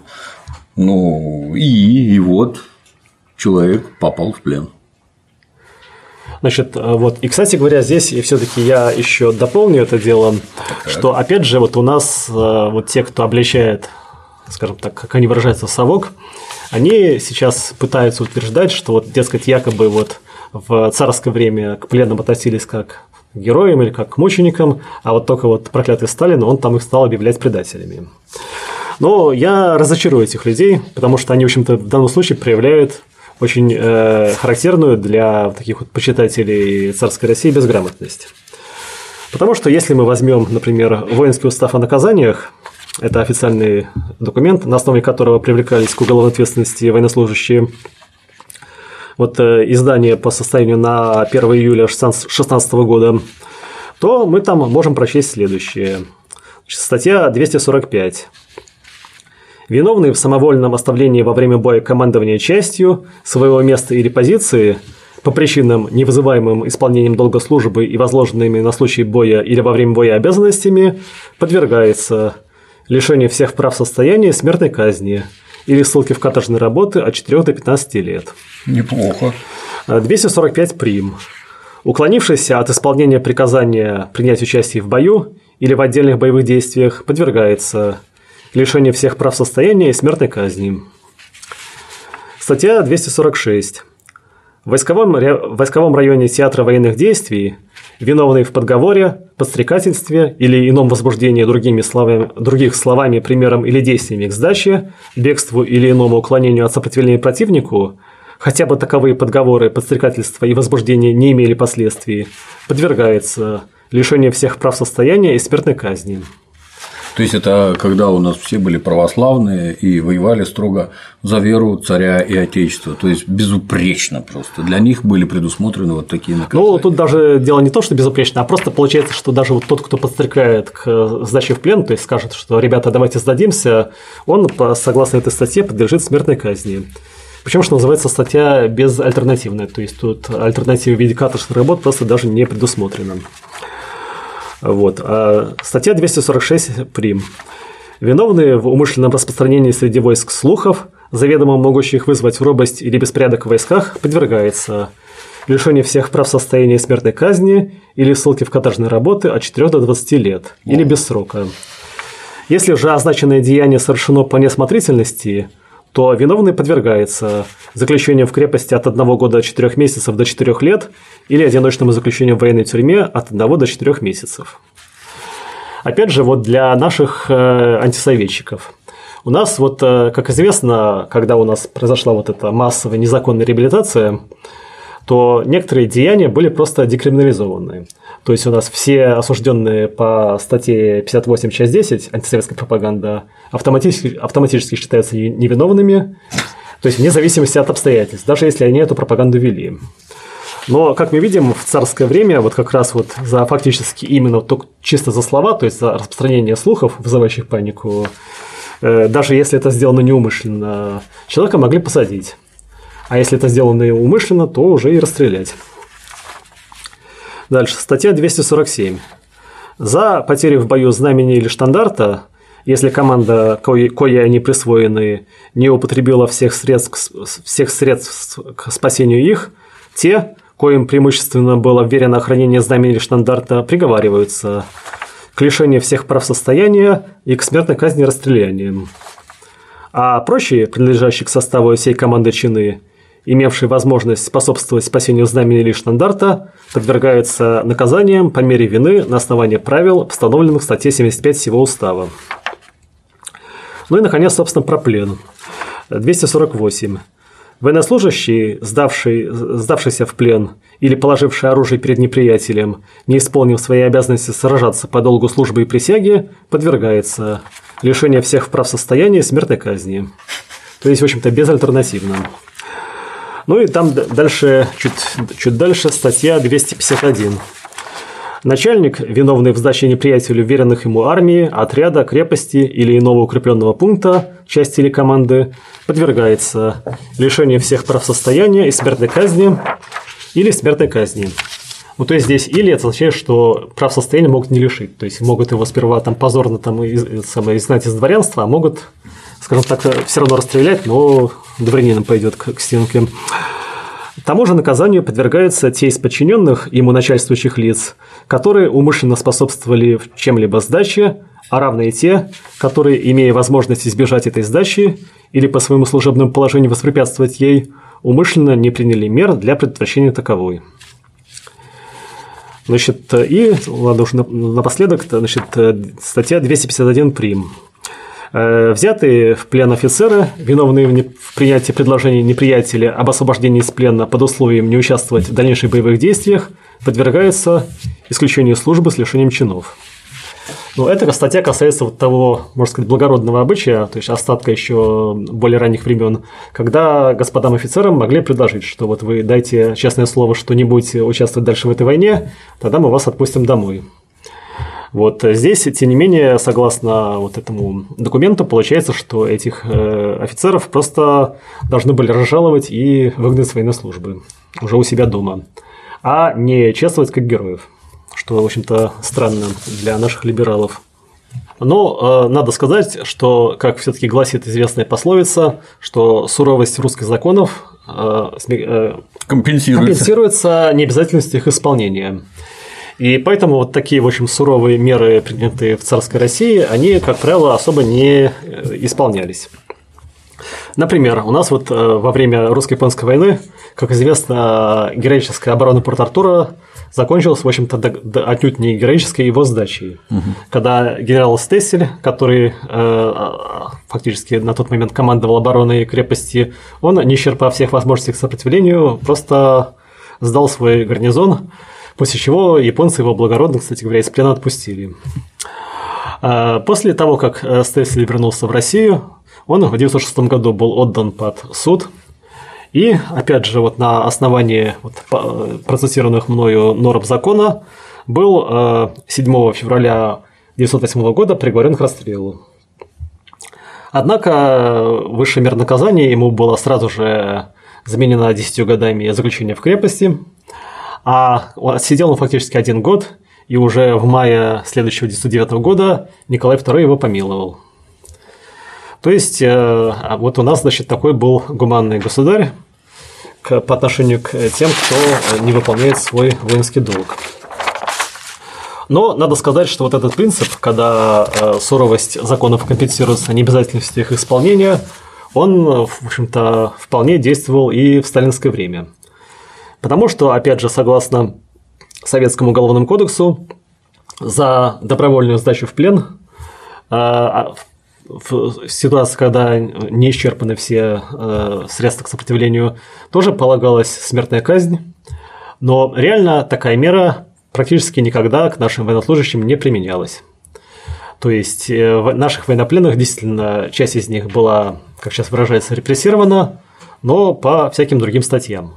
Ну и, и вот человек попал в плен. Значит, вот, и, кстати говоря, здесь все-таки я еще дополню это дело, так. Что, опять же, вот у нас вот те, кто обличает, скажем так, как они выражаются, совок, они сейчас пытаются утверждать, что вот, дескать, якобы вот в царское время к пленным относились как к героям или как к мученикам, а вот только вот проклятый Сталин, он там их стал объявлять предателями. Но я разочарую этих людей, потому что они, в общем-то, в данном случае проявляют очень э, характерную для таких вот почитателей царской России безграмотность. Потому что если мы возьмем, например, воинский устав о наказаниях, это официальный документ, на основе которого привлекались к уголовной ответственности военнослужащие, вот э, издание по состоянию на первое июля две тысячи шестнадцатого года, то мы там можем прочесть следующее. Статья двести сорок пять. Виновные в самовольном оставлении во время боя командования частью своего места или позиции по причинам, не вызываемым исполнением долга службы и возложенными на случай боя или во время боя обязанностями, подвергается лишению всех прав состояния, смертной казни или ссылке в каторжные работы от четырёх до пятнадцати лет. Неплохо. двести сорок пять прим. Уклонившийся от исполнения приказания принять участие в бою или в отдельных боевых действиях подвергается лишение всех прав состояния и смертной казни. Статья двести сорок шесть. В войсковом, в войсковом районе театра военных действий виновный в подговоре, подстрекательстве или ином возбуждении другими словами, других словами, примером или действиями к сдаче, бегству или иному уклонению от сопротивления противнику, хотя бы таковые подговоры, подстрекательства и возбуждения не имели последствий, подвергается лишению всех прав состояния и смертной казни. То есть это когда у нас все были православные и воевали строго за веру царя и отечества, то есть безупречно просто. Для них были предусмотрены вот такие наказания. Ну, тут даже дело не то, что безупречно, а просто получается, что даже вот тот, кто подстрекает к сдаче в плен, то есть скажет, что ребята, давайте сдадимся, он, согласно этой статье, подлежит смертной казни. Причем, что называется, статья безальтернативная, то есть тут альтернатива в виде каторжных работ просто даже не предусмотрена. Вот. А статья двести сорок шесть прим. Виновные в умышленном распространении среди войск слухов, заведомо могущих вызвать робость или беспорядок в войсках, подвергается лишению всех прав состояния смертной казни или ссылки в каторжные работы от четырёх до двадцати лет или без срока. Если же означенное деяние совершено по неосмотрительности, то виновный подвергается заключению в крепости от одного года четырёх месяцев до четырёх лет или одиночному заключению в военной тюрьме от одного до четырёх месяцев. Опять же, вот для наших антисоветчиков. У нас, вот, как известно, когда у нас произошла вот эта массовая незаконная реабилитация, то некоторые деяния были просто декриминализованы. То есть у нас все осужденные по статье пятьдесят восемь, часть десять, антисоветская пропаганда, автоматически, автоматически считаются невиновными, то есть вне зависимости от обстоятельств, даже если они эту пропаганду вели. Но, как мы видим, в царское время вот как раз вот за фактически именно только чисто за слова, то есть за распространение слухов, вызывающих панику, даже если это сделано неумышленно, человека могли посадить. А если это сделано умышленно, то уже и расстрелять. Дальше. Статья двести сорок семь. За потерю в бою знамени или штандарта, если команда, кое, кое они присвоены, не употребила всех средств, всех средств к спасению их, те, коим преимущественно было вверено охранение знамени или штандарта, приговариваются к лишению всех прав состояния и к смертной казни расстрелянием. А прочие, принадлежащие к составу всей команды чины, имевшие возможность способствовать спасению знамени или штандарта, подвергаются наказаниям по мере вины на основании правил, постановленных в статье семьдесят пять сего устава. Ну и, наконец, собственно, про плен. двести сорок восемь. Военнослужащий, сдавший, сдавшийся в плен или положивший оружие перед неприятелем, не исполнив свои обязанности сражаться по долгу службы и присяги, подвергается лишению всех прав состояния и смертной казни. То есть, в общем-то, безальтернативно. Ну и там дальше, чуть, чуть дальше статья двести пятьдесят один. Начальник, виновный в сдаче неприятелю веренных ему армии, отряда, крепости или иного укрепленного пункта, части или команды, подвергается лишению всех прав состояния и смертной казни или смертной казни. Ну, то есть здесь или это означает, что прав состояния могут не лишить. То есть могут его сперва там позорно там, из, самое, изгнать из дворянства, а могут, скажем так, все равно расстрелять, но дворянином пойдет к, к стенке. Тому же наказанию подвергаются те из подчиненных ему начальствующих лиц, которые умышленно способствовали чем-либо сдаче, а равные те, которые, имея возможность избежать этой сдачи или по своему служебному положению воспрепятствовать ей, умышленно не приняли мер для предотвращения таковой. Значит, и, ладно уж напоследок, значит, статья двести пятьдесят один прим. Взятые в плен офицеры, виновные в принятии предложений неприятеля об освобождении из плена под условием не участвовать в дальнейших боевых действиях, подвергаются исключению службы с лишением чинов. Но эта статья касается вот того, можно сказать, благородного обычая, то есть остатка еще более ранних времен, когда господам офицерам могли предложить, что вот вы дайте честное слово, что не будете участвовать дальше в этой войне, тогда мы вас отпустим домой. Вот здесь, тем не менее, согласно вот этому документу, получается, что этих офицеров просто должны были разжаловать и выгнать с военной службы уже у себя дома, а не чествовать как героев, что, в общем-то, странно для наших либералов. Но э, надо сказать, что, как все-таки гласит известная пословица, что суровость русских законов э, э, компенсируется. компенсируется необязательностью их исполнения. И поэтому вот такие, в общем, суровые меры, принятые в царской России, они, как правило, особо не исполнялись. Например, у нас вот во время русско-японской войны, как известно, героическая оборона Порт-Артура закончилась, в общем-то, отнюдь не героической его сдачей. Угу. Когда генерал Стессель, который фактически на тот момент командовал обороной крепости, он, не исчерпав всех возможностей к сопротивлению, просто сдал свой гарнизон, после чего японцы его благородно, кстати говоря, из плена отпустили. После того, как Стессель вернулся в Россию, он в девятьсот шестом году был отдан под суд, и, опять же, вот на основании вот процитированных мною норм закона был седьмого февраля девятьсот восьмого года приговорен к расстрелу. Однако высшая мера наказания ему было сразу же заменено десятью годами заключения в крепости, а отсидел он фактически один год, и уже в мае следующего девятьсот девятого года Николай второй его помиловал. То есть, вот у нас, значит, такой был гуманный государь по отношению к тем, кто не выполняет свой воинский долг. Но надо сказать, что вот этот принцип, когда суровость законов компенсируется необязательностью их исполнения, он, в общем-то, вполне действовал и в сталинское время. Потому что, опять же, согласно Советскому уголовному кодексу, за добровольную сдачу в плен в ситуации, когда не исчерпаны все средства к сопротивлению, тоже полагалась смертная казнь, но реально такая мера практически никогда к нашим военнослужащим не применялась. То есть наших военнопленных действительно часть из них была, как сейчас выражается, репрессирована, но по всяким другим статьям.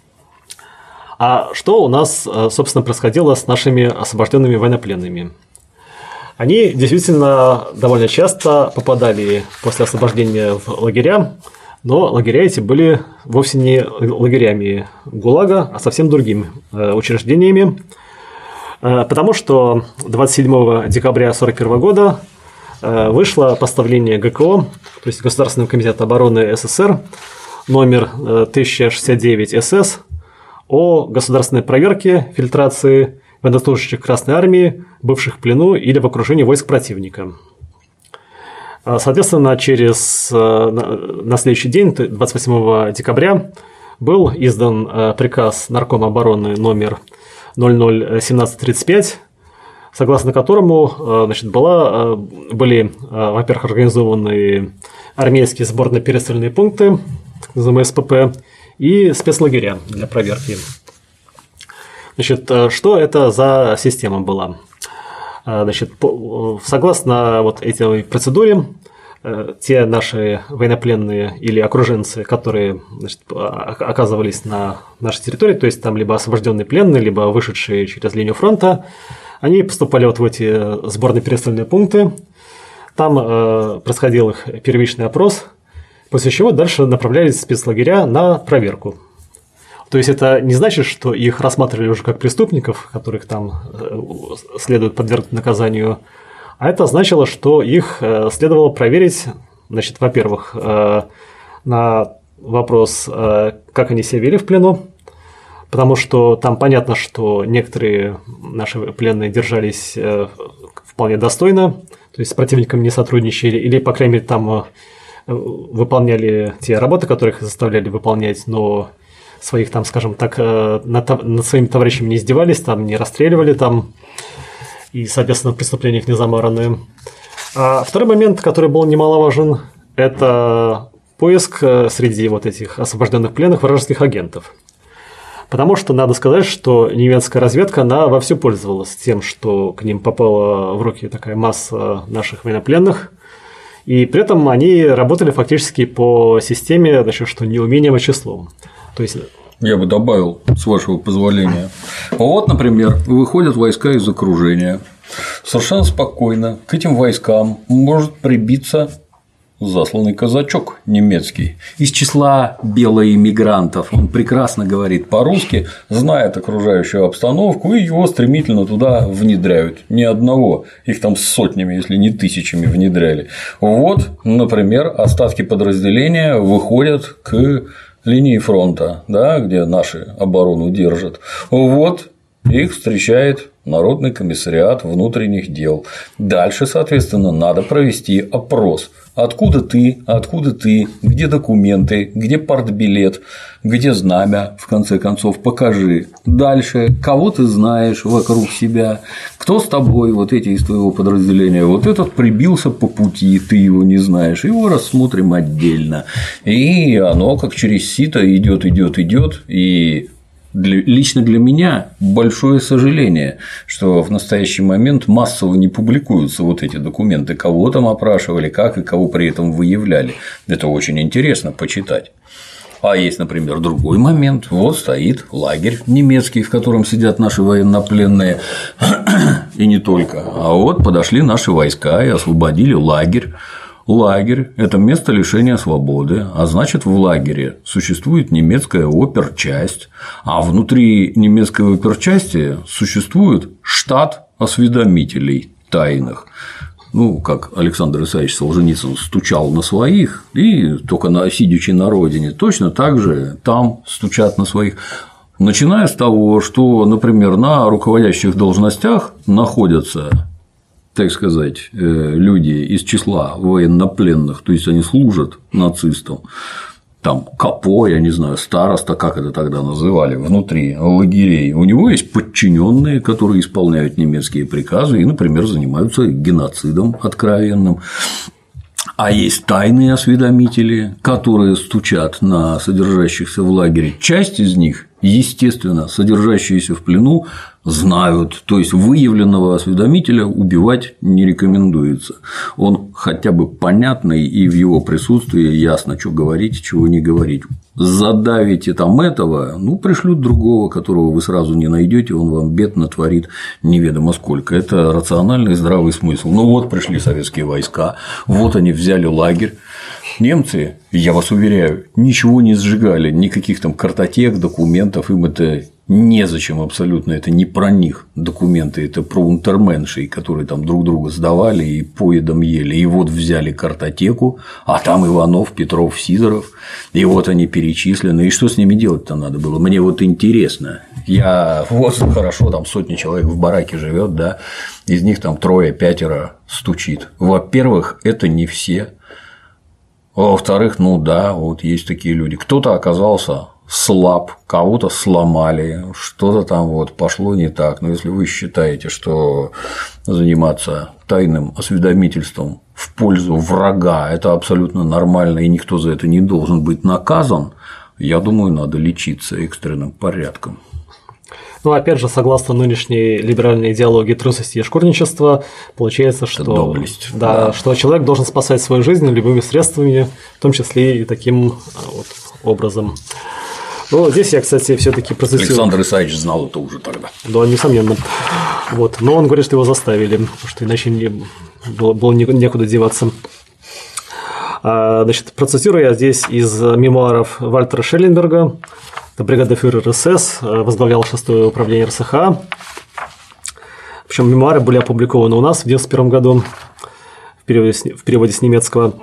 А что у нас, собственно, происходило с нашими освобожденными военнопленными? Они действительно довольно часто попадали после освобождения в лагеря, но лагеря эти были вовсе не лагерями ГУЛАГа, а совсем другими учреждениями, потому что двадцать седьмого декабря тысяча девятьсот сорок первого года вышло постановление ГКО, то есть Государственного комитета обороны СССР, номер тысяча шестьдесят девять СС, о государственной проверке, фильтрации военнослужащих Красной Армии, бывших в плену или в окружении войск противника. Соответственно, через, на следующий день, двадцать восьмого декабря, был издан приказ Наркома обороны номер ноль ноль семнадцать тридцать пять, согласно которому, значит, была, были, во-первых, организованы армейские сборно-пересыльные пункты, так называемые СПП, и спецлагеря для проверки. Значит, что это за система была? Значит, согласно вот этой процедуре, те наши военнопленные или окруженцы, которые, значит, оказывались на нашей территории, то есть там либо освобожденные пленные, либо вышедшие через линию фронта, они поступали вот в эти сборно-пересыльные пункты, там происходил их первичный опрос, после чего дальше направлялись в спецлагеря на проверку. То есть это не значит, что их рассматривали уже как преступников, которых там следует подвергнуть наказанию, а это значило, что их следовало проверить, значит, во-первых, на вопрос, как они себя вели в плену, потому что там понятно, что некоторые наши пленные держались вполне достойно, то есть с противником не сотрудничали, или, по крайней мере, там выполняли те работы, которые их заставляли выполнять, но своих там, скажем так, над, над своими товарищами не издевались, там не расстреливали там, и, соответственно, в преступлениях не замараны. А второй момент, который был немаловажен, это поиск среди вот этих освобожденных пленных вражеских агентов. Потому что надо сказать, что немецкая разведка, она вовсю пользовалась тем, что к ним попала в руки такая масса наших военнопленных, и при этом они работали фактически по системе, значит, что неумением, а числом. То есть... Я бы добавил, с вашего позволения. Вот, например, выходят войска из окружения. Совершенно спокойно к этим войскам может прибиться засланный казачок немецкий из числа белоэмигрантов. Он прекрасно говорит по-русски, знает окружающую обстановку, и его стремительно туда внедряют. Ни одного, их там сотнями, если не тысячами внедряли. Вот, например, остатки подразделения выходят к линии фронта, да, где наши оборону держат. Вот их встречает Народный комиссариат внутренних дел. Дальше, соответственно, надо провести опрос. Откуда ты, откуда ты, где документы, где партбилет, где знамя, в конце концов, покажи. Дальше, кого ты знаешь вокруг себя, кто с тобой, вот эти из твоего подразделения, вот этот прибился по пути, ты его не знаешь, его рассмотрим отдельно. И оно как через сито идет, идет, идет, и Для, лично для меня большое сожаление, что в настоящий момент массово не публикуются вот эти документы, кого там опрашивали, как и кого при этом выявляли. Это очень интересно почитать. А есть, например, другой момент. Вот стоит лагерь немецкий, в котором сидят наши военнопленные, и не только. А вот подошли наши войска и освободили лагерь. Лагерь – это место лишения свободы, а значит, в лагере существует немецкая оперчасть, а внутри немецкой оперчасти существует штат осведомителей тайных. Ну, как Александр Исаевич Солженицын стучал на своих, и только на сидячи на родине, точно так же там стучат на своих. Начиная с того, что, например, на руководящих должностях находятся, так сказать, люди из числа военнопленных, то есть они служат нацистам, там капо, я не знаю, староста, как это тогда называли, внутри лагерей, у него есть подчиненные, которые исполняют немецкие приказы и, например, занимаются геноцидом откровенным. А есть тайные осведомители, которые стучат на содержащихся в лагере. Часть из них, естественно, содержащиеся в плену, знают, то есть выявленного осведомителя убивать не рекомендуется. Он хотя бы понятный, и в его присутствии ясно, что говорить, чего не говорить. Задавите там этого, ну, пришлют другого, которого вы сразу не найдете, он вам бед натворит неведомо сколько. Это рациональный здравый смысл. Ну вот пришли советские войска, вот они взяли лагерь. Немцы, я вас уверяю, ничего не сжигали, никаких там картотек, документов, им это незачем абсолютно, это не про них документы, это про унтерменшей, которые там друг друга сдавали и поедом ели. И вот взяли картотеку, а там Иванов, Петров, Сидоров, и вот они перечислены. И что с ними делать-то надо было? Мне вот интересно. Я вот хорошо, там сотни человек в бараке живет, да, из них там трое-пятеро стучит. Во-первых, это не все. Во-вторых, ну да, вот есть такие люди. Кто-то оказался слаб, кого-то сломали, что-то там вот пошло не так. Но если вы считаете, что заниматься тайным осведомительством в пользу врага – это абсолютно нормально, и никто за это не должен быть наказан, я думаю, надо лечиться экстренным порядком. Ну, опять же, согласно нынешней либеральной идеологии трусости и шкурничества, получается, что, доблесть, да, да. что человек должен спасать свою жизнь любыми средствами, в том числе и таким вот образом. Ну, здесь я, кстати, все-таки процитирую. Александр Исаевич знал это уже тогда. Да, несомненно. Вот. Но он говорит, что его заставили, потому что иначе не было, было некуда деваться. Значит, процитирую я здесь из мемуаров Вальтера Шелленберга. Бригадефюрер СС, возглавлял шестое управление эр эс ха. Причем мемуары были опубликованы у нас в девяносто первом году в переводе с, в переводе с немецкого.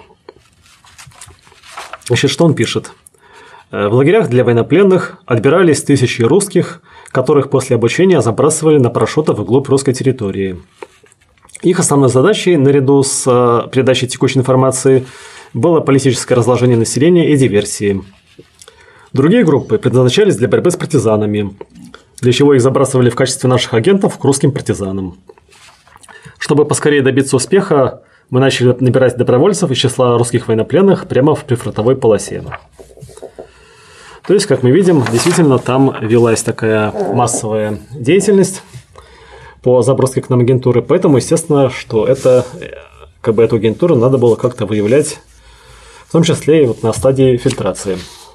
Значит, что он пишет? В лагерях для военнопленных отбирались тысячи русских, которых после обучения забрасывали на парашюты вглубь русской территории. Их основной задачей, наряду с передачей текущей информации, было политическое разложение населения и диверсии. Другие группы предназначались для борьбы с партизанами, для чего их забрасывали в качестве наших агентов к русским партизанам. Чтобы поскорее добиться успеха, мы начали набирать добровольцев из числа русских военнопленных прямо в прифронтовой полосе. То есть, как мы видим, действительно там велась такая массовая деятельность по заброске к нам агентуры, поэтому, естественно, что это, как бы эту агентуру надо было как-то выявлять, в том числе и вот на стадии фильтрации.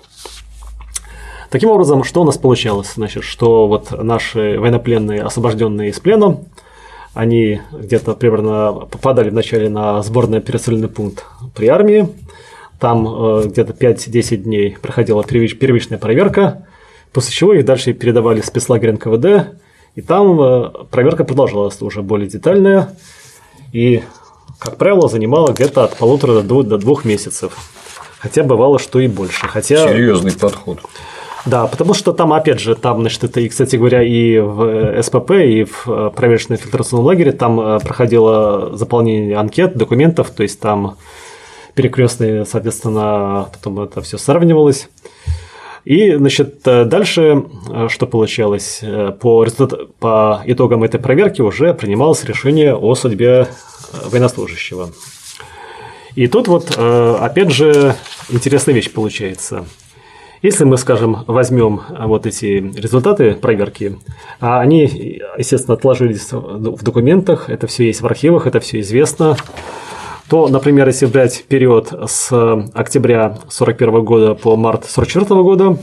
Таким образом, что у нас получалось? Значит, что вот наши военнопленные, освобожденные из плена, они где-то примерно попадали вначале на сборный операционный пункт при армии, там э, где-то пять-десять дней проходила первичная проверка, после чего их дальше передавали в спецлагерь эн ка вэ дэ, и там э, проверка продолжалась уже более детальная, и, как правило, занимала где-то от полутора до двух месяцев. Хотя бывало, что и больше. Хотя... Серьезный подход. Да, потому что там, опять же, там, значит, это, и, кстати говоря, и в СПП, и в проверочном фильтрационном лагере там проходило заполнение анкет, документов, то есть там перекрестные, соответственно, потом это все сравнивалось. И, значит, дальше что получалось? По, результат... по итогам этой проверки уже принималось решение о судьбе военнослужащего. И тут вот, опять же, интересная вещь получается. Если мы, скажем, возьмем вот эти результаты проверки, а они, естественно, отложились в документах, это все есть в архивах, это все известно, то, например, если брать период с октября сорок первого года по март сорок четвёртого года,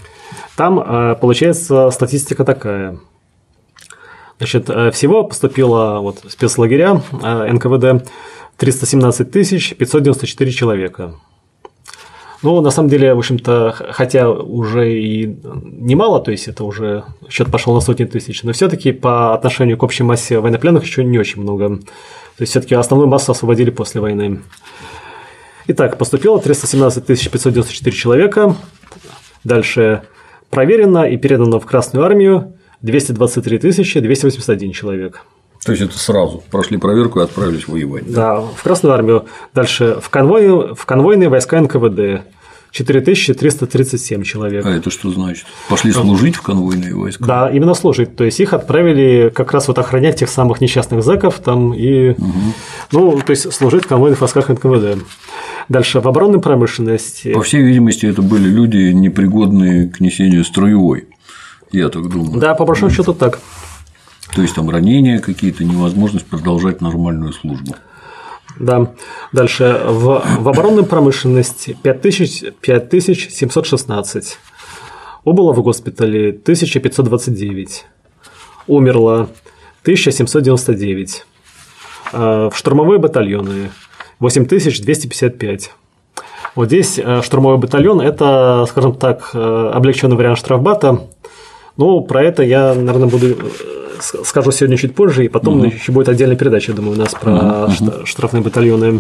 там получается статистика такая. Значит, всего поступило вот в спецлагеря эн ка вэ дэ триста семнадцать тысяч пятьсот девяносто четыре человека. Ну, на самом деле, в общем-то, хотя уже и немало, то есть это уже счет пошел на сотни тысяч, но все-таки по отношению к общей массе военнопленных еще не очень много. То есть все-таки основную массу освободили после войны. Итак, поступило триста семнадцать тысяч пятьсот девяносто четыре человека. Дальше проверено и передано в Красную армию двести двадцать три тысячи двести восемьдесят один человек. То есть это сразу прошли проверку и отправились воевать. Да, да, в Красную армию. Дальше в, конвой, в конвойные войска эн ка вэ дэ четыре тысячи триста тридцать семь человек. А это что значит? Пошли служить в конвойные войска? Да, именно служить. То есть их отправили как раз вот охранять тех самых несчастных зэков там и, угу. ну, то есть служить в конвойных войсках эн ка вэ дэ. Дальше в оборонной промышленности. По всей видимости, это были люди, непригодные к несению строевой. Я так думаю. Да, по большому счету так. То есть там ранения какие-то, невозможность продолжать нормальную службу. Да. Дальше в, в оборонной промышленности пять тысяч семьсот шестнадцать. Убыло в госпитале тысяча пятьсот двадцать девять. Умерло тысяча семьсот девяносто девять. В штурмовые батальоны восемь тысяч двести пятьдесят пять. Вот здесь штурмовой батальон – это, скажем так, облегченный вариант штрафбата. Ну, про это я, наверное, буду скажу сегодня чуть позже, и потом угу. еще будет отдельная передача, я думаю, у нас про угу. штрафные батальоны.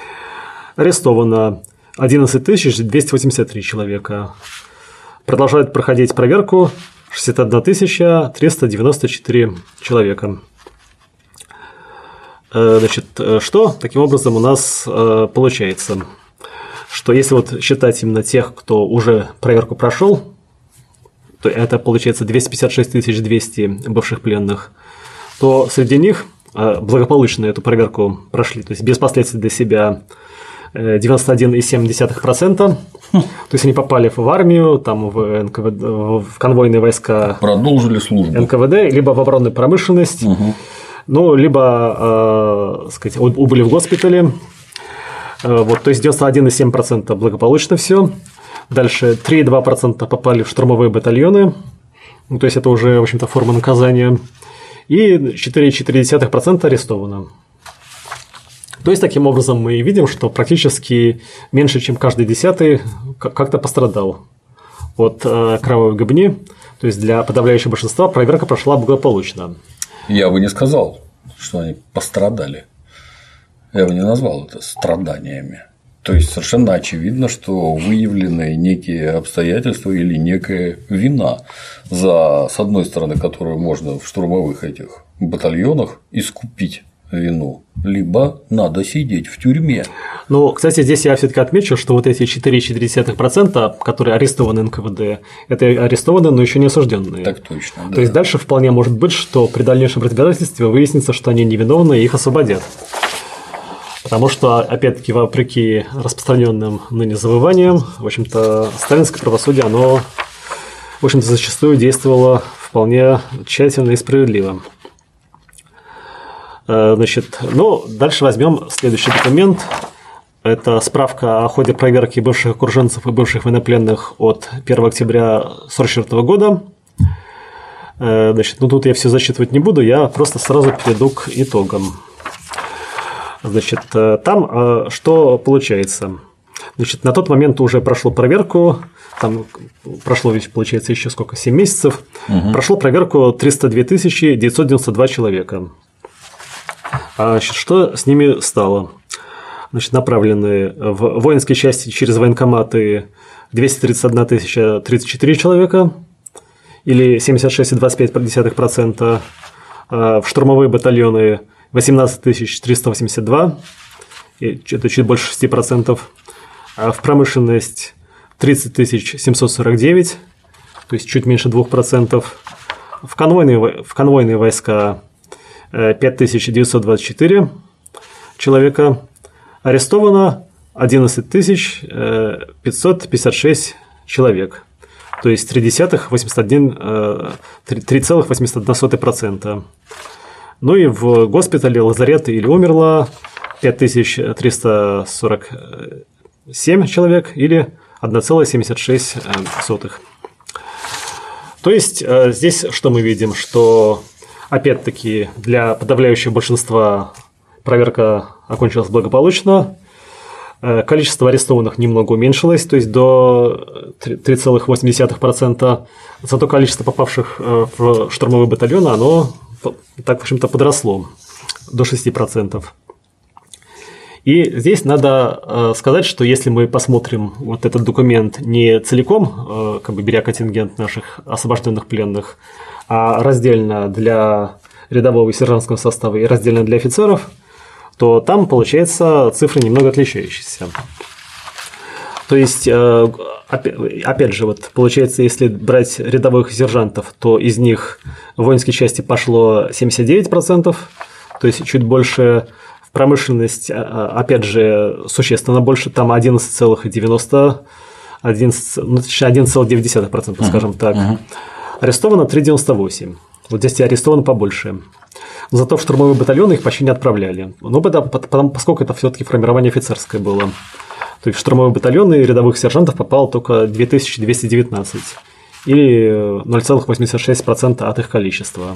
Арестовано одиннадцать тысяч двести восемьдесят три человека. Продолжает проходить проверку шестьдесят одна тысяча триста девяносто четыре человека. Значит, что таким образом у нас получается? Что если вот считать именно тех, кто уже проверку прошел, то это получается двести пятьдесят шесть тысяч двести бывших пленных, то среди них благополучно эту проверку прошли, то есть без последствий для себя девяносто один целых семь десятых процента. То есть они попали в армию, там, в, эн ка вэ дэ, в конвойные войска, продолжили службу эн ка вэ дэ, либо в оборонную промышленность, угу. ну, либо э, сказать, убыли в госпитале. Вот, то есть девяносто один целых семь десятых процента благополучно все. Дальше три целых два десятых процента попали в штурмовые батальоны, ну, то есть это уже, в общем-то, форма наказания, и четыре целых четыре десятых процента арестовано. То есть, таким образом, мы видим, что практически меньше, чем каждый десятый как-то пострадал от кровавой гибни, то есть для подавляющего большинства проверка прошла благополучно. Я бы не сказал, что они пострадали. Я бы не назвал это страданиями. То есть совершенно очевидно, что выявлены некие обстоятельства или некая вина, за, с одной стороны, которую можно в штурмовых этих батальонах искупить вину, либо надо сидеть в тюрьме. Ну, кстати, здесь я все-таки отмечу, что вот эти четыре целых четыре десятых процента, которые арестованы эн ка вэ дэ, это арестованы, но еще не осужденные. Так точно. Да. То есть дальше вполне может быть, что при дальнейшем разбирательстве выяснится, что они невиновны и их освободят. Потому что, опять-таки, вопреки распространенным ныне завываниям, в общем-то, сталинское правосудие, оно, в общем-то, зачастую действовало вполне тщательно и справедливо. Значит, ну, дальше возьмем следующий документ. Это справка о ходе проверки бывших окруженцев и бывших военнопленных от первого октября сорок четвёртого года. Значит, ну тут я все зачитывать не буду, я просто сразу перейду к итогам. Значит, там что получается? Значит, на тот момент уже прошло проверку, там прошло, получается, еще сколько, семь месяцев, угу. прошло проверку триста две тысячи девятьсот девяносто два человека. Значит, что с ними стало? значит, направлены в воинские части через военкоматы двести тридцать одна тысяча тридцать четыре человека, или семьдесят шесть целых двадцать пять десятых процента, в штурмовые батальоны восемнадцать тысяч триста восемьдесят два, это чуть больше шести процентов, в промышленность тридцать тысяч семьсот сорок девять, то есть чуть меньше двух процентов, в конвойные, в конвойные войска пять тысяч девятьсот двадцать четыре человека, арестовано одиннадцать тысяч пятьсот пятьдесят шесть человек, то есть три целых восемьдесят одна сотая процента. Ну и в госпитале, лазареты или умерло пять тысяч триста сорок семь человек, или одна целая семьдесят шесть сотых. То есть здесь что мы видим, что опять-таки для подавляющего большинства проверка окончилась благополучно, количество арестованных немного уменьшилось, то есть до три целых восемь десятых процента, зато количество попавших в штурмовые батальоны, оно так, в общем-то, подросло до шести процентов. И здесь надо сказать, что если мы посмотрим вот этот документ не целиком, как бы беря контингент наших освобожденных пленных, а раздельно для рядового и сержантского состава и раздельно для офицеров, то там получается цифры немного отличающиеся. То есть, опять же, вот получается, если брать рядовых сержантов, то из них в воинские части пошло семьдесят девять процентов, то есть чуть больше. В промышленность, опять же, существенно больше, там одиннадцать целых девяносто целых девять десятых процента, скажем так. Uh-huh. Арестовано три целых девяносто восемь сотых. Вот здесь арестовано побольше. Но зато в штурмовые батальоны их почти не отправляли. Ну, потому, поскольку это все-таки формирование офицерское было. То есть в штурмовые батальоны рядовых сержантов попало только две тысячи двести девятнадцать, или ноль целых восемьдесят шесть сотых процента от их количества.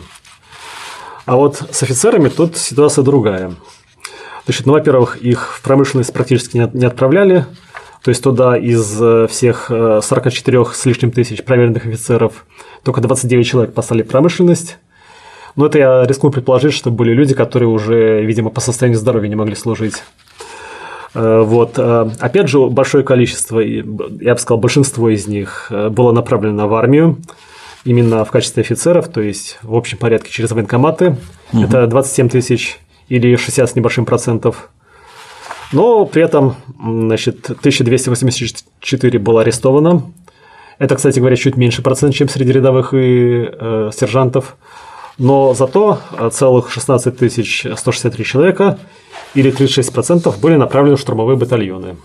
А вот с офицерами тут ситуация другая. Значит, ну, во-первых, их в промышленность практически не отправляли, то есть туда из всех сорока четырёх с лишним тысяч проверенных офицеров только двадцать девять человек послали в промышленность. Но это я рискну предположить, что были люди, которые уже, видимо, по состоянию здоровья не могли служить. Вот. Опять же, большое количество, я бы сказал, большинство из них было направлено в армию, именно в качестве офицеров, то есть в общем порядке через военкоматы. Угу. Это двадцать семь тысяч или шестьдесят с небольшим процентов. Но при этом, значит, тысяча двести восемьдесят четыре было арестовано. Это, кстати говоря, чуть меньше процент, чем среди рядовых и э, сержантов. Но зато целых шестнадцать тысяч сто шестьдесят три человека, или тридцать шесть процентов, были направлены в штурмовые батальоны.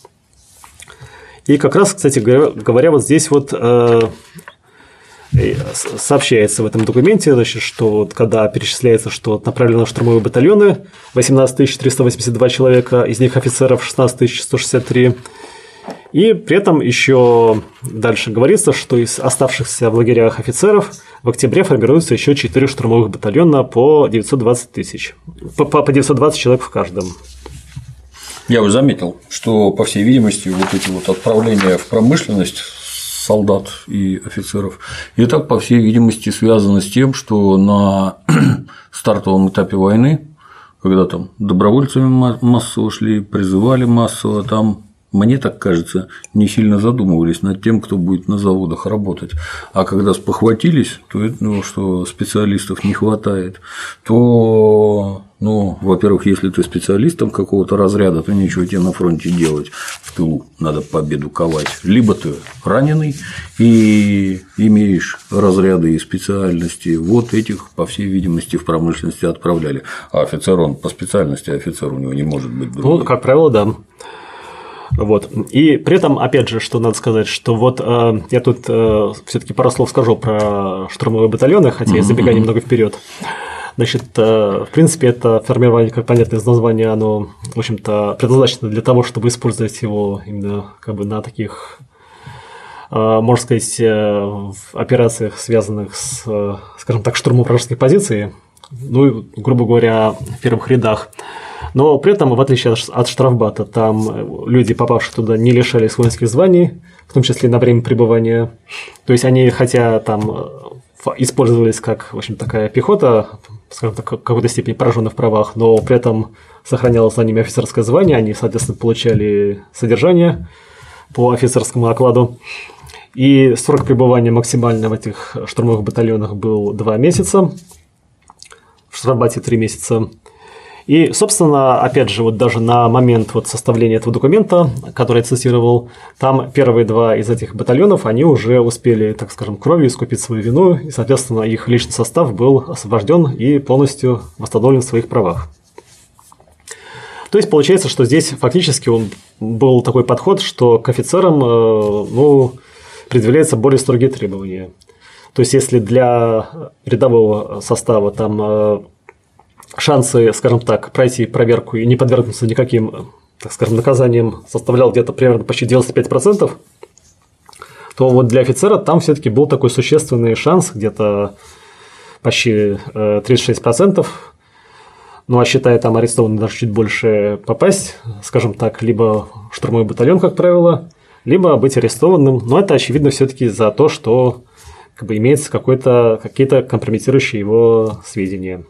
И как раз, кстати говоря, вот здесь вот э, сообщается в этом документе, значит, что вот когда перечисляется, что направлено в штурмовые батальоны восемнадцать тысяч триста восемьдесят два человека, из них офицеров шестнадцать тысяч сто шестьдесят три. И при этом еще дальше говорится, что из оставшихся в лагерях офицеров в октябре формируется еще четыре штурмовых батальона по девятьсот двадцать тысяч, по, по девятьсот двадцать человек в каждом. Я уже заметил, что, по всей видимости, вот эти вот отправления в промышленность солдат и офицеров, и так, по всей видимости, связано с тем, что на стартовом этапе войны, когда там добровольцами массово шли, призывали массово, там, мне так кажется, не сильно задумывались над тем, кто будет на заводах работать. А когда спохватились, то это, ну, что специалистов не хватает, то, ну, во-первых, если ты специалистом какого-то разряда, то нечего тебе на фронте делать, в тылу надо победу ковать. Либо ты раненый и имеешь разряды и специальности, вот этих, по всей видимости, в промышленности отправляли. А офицер, он по специальности офицер, у него не может быть другой. Ну, как правило, да. Вот. И при этом, опять же, что надо сказать, что вот э, я тут э, все-таки пару слов скажу про штурмовые батальоны, хотя я забегаю немного вперед. Значит, э, в принципе, это формирование, как понятно из названия, оно, в общем-то, предназначено для того, чтобы использовать его именно как бы на таких, э, можно сказать, э, в операциях, связанных с, э, скажем так, штурмом вражеских позиций, ну и, грубо говоря, в первых рядах. Но при этом, в отличие от штрафбата, там люди, попавшие туда, не лишались воинских званий, в том числе на время пребывания. То есть они, хотя там использовались как, в общем, такая пехота скажем так, в какой-то степени поражены в правах, но при этом сохранялось за ними офицерское звание, они, соответственно, получали содержание по офицерскому окладу. И срок пребывания максимально в этих штурмовых батальонах был два месяца, в штрафбате три месяца. И, собственно, опять же, вот даже на момент вот составления этого документа, который я цитировал, там первые два из этих батальонов, они уже успели, так скажем, кровью искупить свою вину, и, соответственно, их личный состав был освобожден и полностью восстановлен в своих правах. То есть, получается, что здесь фактически он был такой подход, что к офицерам, ну, предъявляются более строгие требования. То есть, если для рядового состава там шансы, скажем так, пройти проверку и не подвергнуться никаким, так скажем, наказаниям составлял где-то примерно почти девяносто пять процентов, то вот для офицера там все-таки был такой существенный шанс, где-то почти тридцать шесть процентов, ну а считая там арестованный даже чуть больше, попасть, скажем так, либо в штурмовой батальон, как правило, либо быть арестованным, но это очевидно все-таки за то, что как бы имеется какой-то, какие-то компрометирующие его сведения.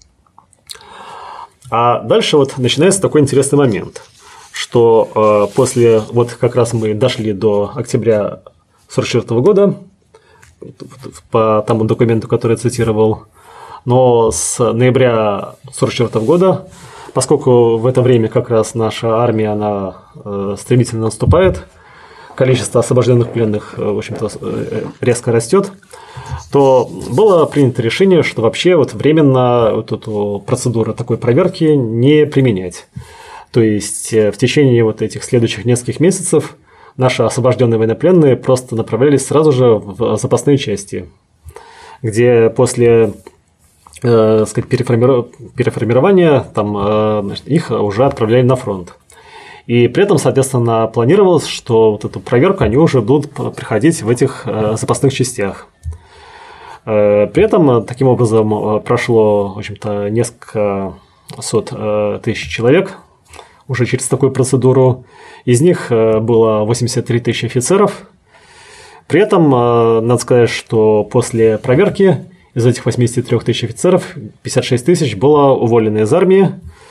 А дальше вот начинается такой интересный момент, что э, после, вот как раз мы дошли до октября сорок четвёртого года, по тому документу, который я цитировал, но с ноября сорок четвёртого года, поскольку в это время как раз наша армия, она э, стремительно наступает, количество освобожденных пленных, в общем-то, резко растет, то было принято решение, что вообще вот временно вот эту процедуру такой проверки не применять. То есть в течение вот этих следующих нескольких месяцев наши освобожденные военнопленные просто направлялись сразу же в запасные части, где после э, сказать, переформиров... переформирования там, э, значит, их уже отправляли на фронт. И при этом, соответственно, планировалось, что вот эту проверку они уже будут приходить в этих э, запасных частях. Э, при этом, таким образом, прошло, в общем-то, несколько сот э, тысяч человек уже через такую процедуру. Из них было восемьдесят три тысячи офицеров. При этом, э, надо сказать, что после проверки из этих восьмидесяти трёх тысяч офицеров пятьдесят шесть тысяч было уволено из армии.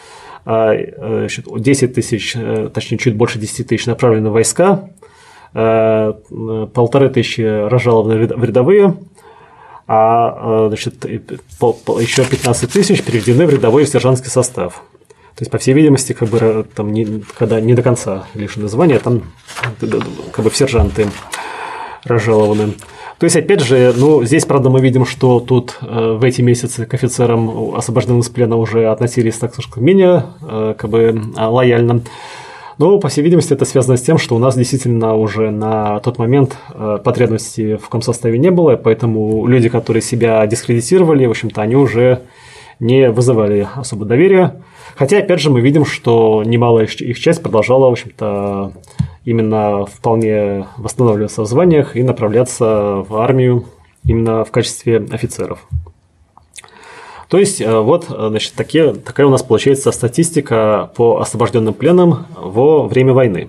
десять тысяч, точнее, чуть больше десяти тысяч направлены в войска, полторы тысячи разжалованы в рядовые, а значит, еще пятнадцать тысяч переведены в рядовой и сержантский состав. То есть, по всей видимости, как бы, там не, когда не до конца лишены звания, там как бы в сержанты разжалованы. То есть, опять же, ну, здесь, правда, мы видим, что тут э, в эти месяцы к офицерам, освобожденным из плена, уже относились, так сказать, менее э, как бы, лояльно. Но, по всей видимости, это связано с тем, что у нас действительно уже на тот момент э, потребности в комсоставе не было, поэтому люди, которые себя дискредитировали, в общем-то, они уже не вызывали особо доверия. Хотя, опять же, мы видим, что немалая их часть продолжала, в общем-то, именно вполне восстанавливаться в званиях и направляться в армию именно в качестве офицеров. То есть, вот, значит, такие, такая у нас получается статистика по освобожденным пленам во время войны.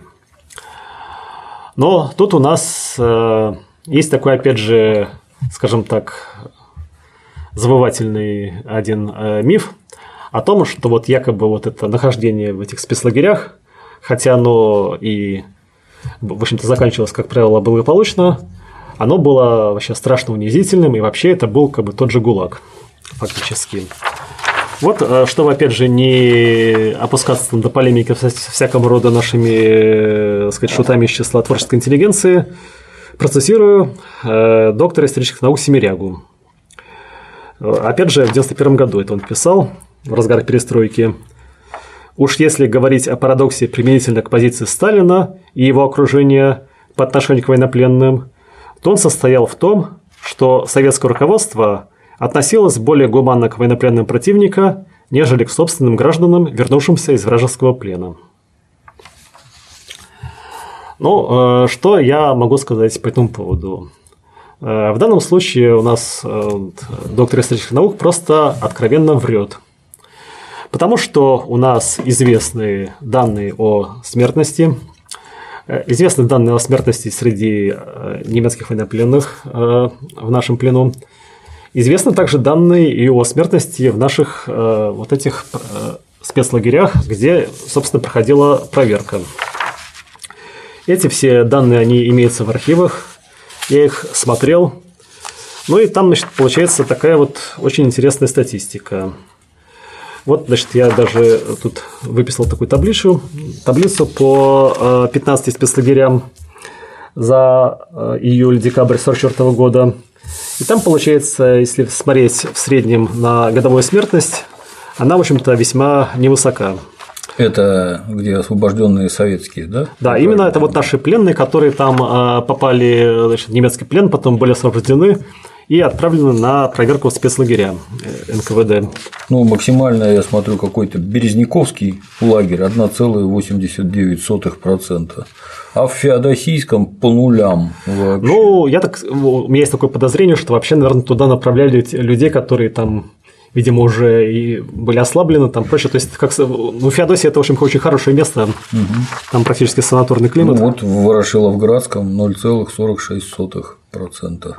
Но тут у нас есть такой, опять же, скажем так, забывательный один миф о том, что вот якобы вот это нахождение в этих спецлагерях, хотя оно и, в общем-то, заканчивалось, как правило, благополучно, оно было вообще страшно унизительным, и вообще это был как бы тот же ГУЛАГ, фактически. Вот, чтобы, опять же, не опускаться там до полемики с всякого рода нашими, так сказать, шутами из числа творческой интеллигенции, процессирую э, доктора исторических наук Семирягу. Опять же, в девяносто первом году это он писал, в разгар перестройки. Уж если говорить о парадоксе применительно к позиции Сталина и его окружения по отношению к военнопленным, то он состоял в том, что советское руководство относилось более гуманно к военнопленным противника, нежели к собственным гражданам, вернувшимся из вражеского плена. Ну, что я могу сказать по этому поводу? В данном случае у нас доктор исторических наук просто откровенно врет. Потому что у нас известны данные о смертности, известны данные о смертности среди немецких военнопленных в нашем плену. Известны также данные и о смертности в наших э, вот этих э, спецлагерях, где, собственно, проходила проверка. Эти все данные, они имеются в архивах, я их смотрел. Ну и там, значит, получается такая вот очень интересная статистика. Вот, значит, я даже тут выписал такую таблицу, таблицу по пятнадцати спецлагерям за июль-декабрь сорок четвёртого года. И там, получается, если смотреть в среднем на годовую смертность, она, в общем-то, весьма невысока. Это где освобожденные советские, да? Да, именно это вот наши пленные, которые там попали, значит, в немецкий плен, потом были освобождены и отправлены на проверку в спецлагеря эн ка вэ дэ. Ну, максимально, я смотрю, какой-то Березняковский лагерь одна целая восемьдесят девять сотых процента, а в Феодосийском по нулям вообще. Ну, я так, у меня есть такое подозрение, что вообще, наверное, туда направляли людей, которые там, видимо, уже и были ослаблены, там прочее. То есть, как, ну, Феодосия – это, в общем, очень хорошее место, угу. Там практически санаторный климат. Ну, вот в Ворошиловградском ноль целых сорок шесть сотых процента.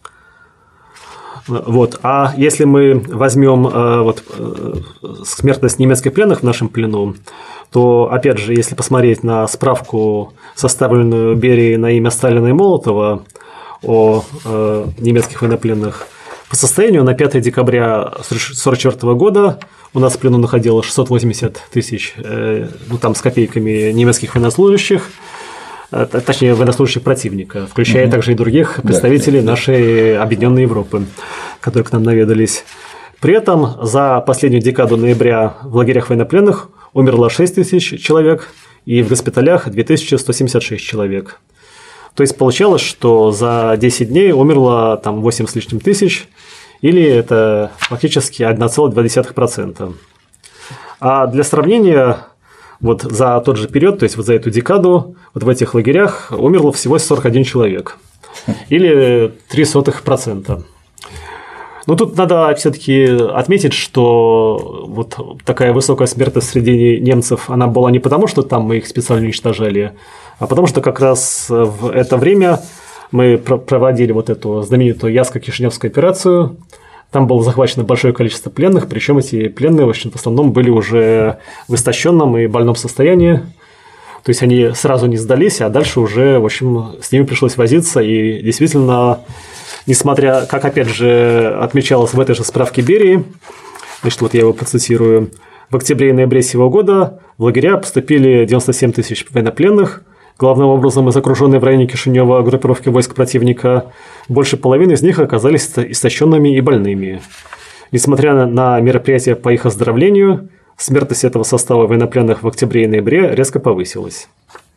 Вот. А если мы возьмем э, вот, э, смертность немецких пленных в нашем плену, то, опять же, если посмотреть на справку, составленную Берией на имя Сталина и Молотова о э, немецких военнопленных, по состоянию на пятое декабря сорок четвёртого года у нас в плену находилось шестьсот восемьдесят тысяч, э, ну там с копейками, немецких военнослужащих, э, точнее военнослужащих противника, включая угу. также и других представителей да, нашей объединенной Европы, которые к нам наведались. При этом за последнюю декаду ноября в лагерях военнопленных умерло шесть тысяч человек, и в госпиталях две тысячи сто семьдесят шесть человек. То есть получалось, что за десять дней умерло там восемь с лишним тысяч, или это фактически одна целая две десятых процента. А для сравнения, вот за тот же период, то есть вот за эту декаду, вот в этих лагерях умерло всего сорок один человек, или три сотых процента. Но тут надо все-таки отметить, что вот такая высокая смертность среди немцев, она была не потому, что там мы их специально уничтожали, а потому что как раз в это время мы проводили вот эту знаменитую Ясско-Кишиневскую операцию. Там было захвачено большое количество пленных, причем эти пленные, в общем, в основном были уже в истощенном и больном состоянии. То есть они сразу не сдались, а дальше уже, в общем, с ними пришлось возиться. И действительно, несмотря, как опять же отмечалось в этой же справке Берии, значит, вот я его процитирую, в октябре и ноябре сего года в лагеря поступили девяносто семь тысяч военнопленных, главным образом из окруженной в районе Кишинева группировки войск противника. Больше половины из них оказались истощенными и больными. Несмотря на мероприятия по их оздоровлению, смертность этого состава военнопленных в октябре и ноябре резко повысилась.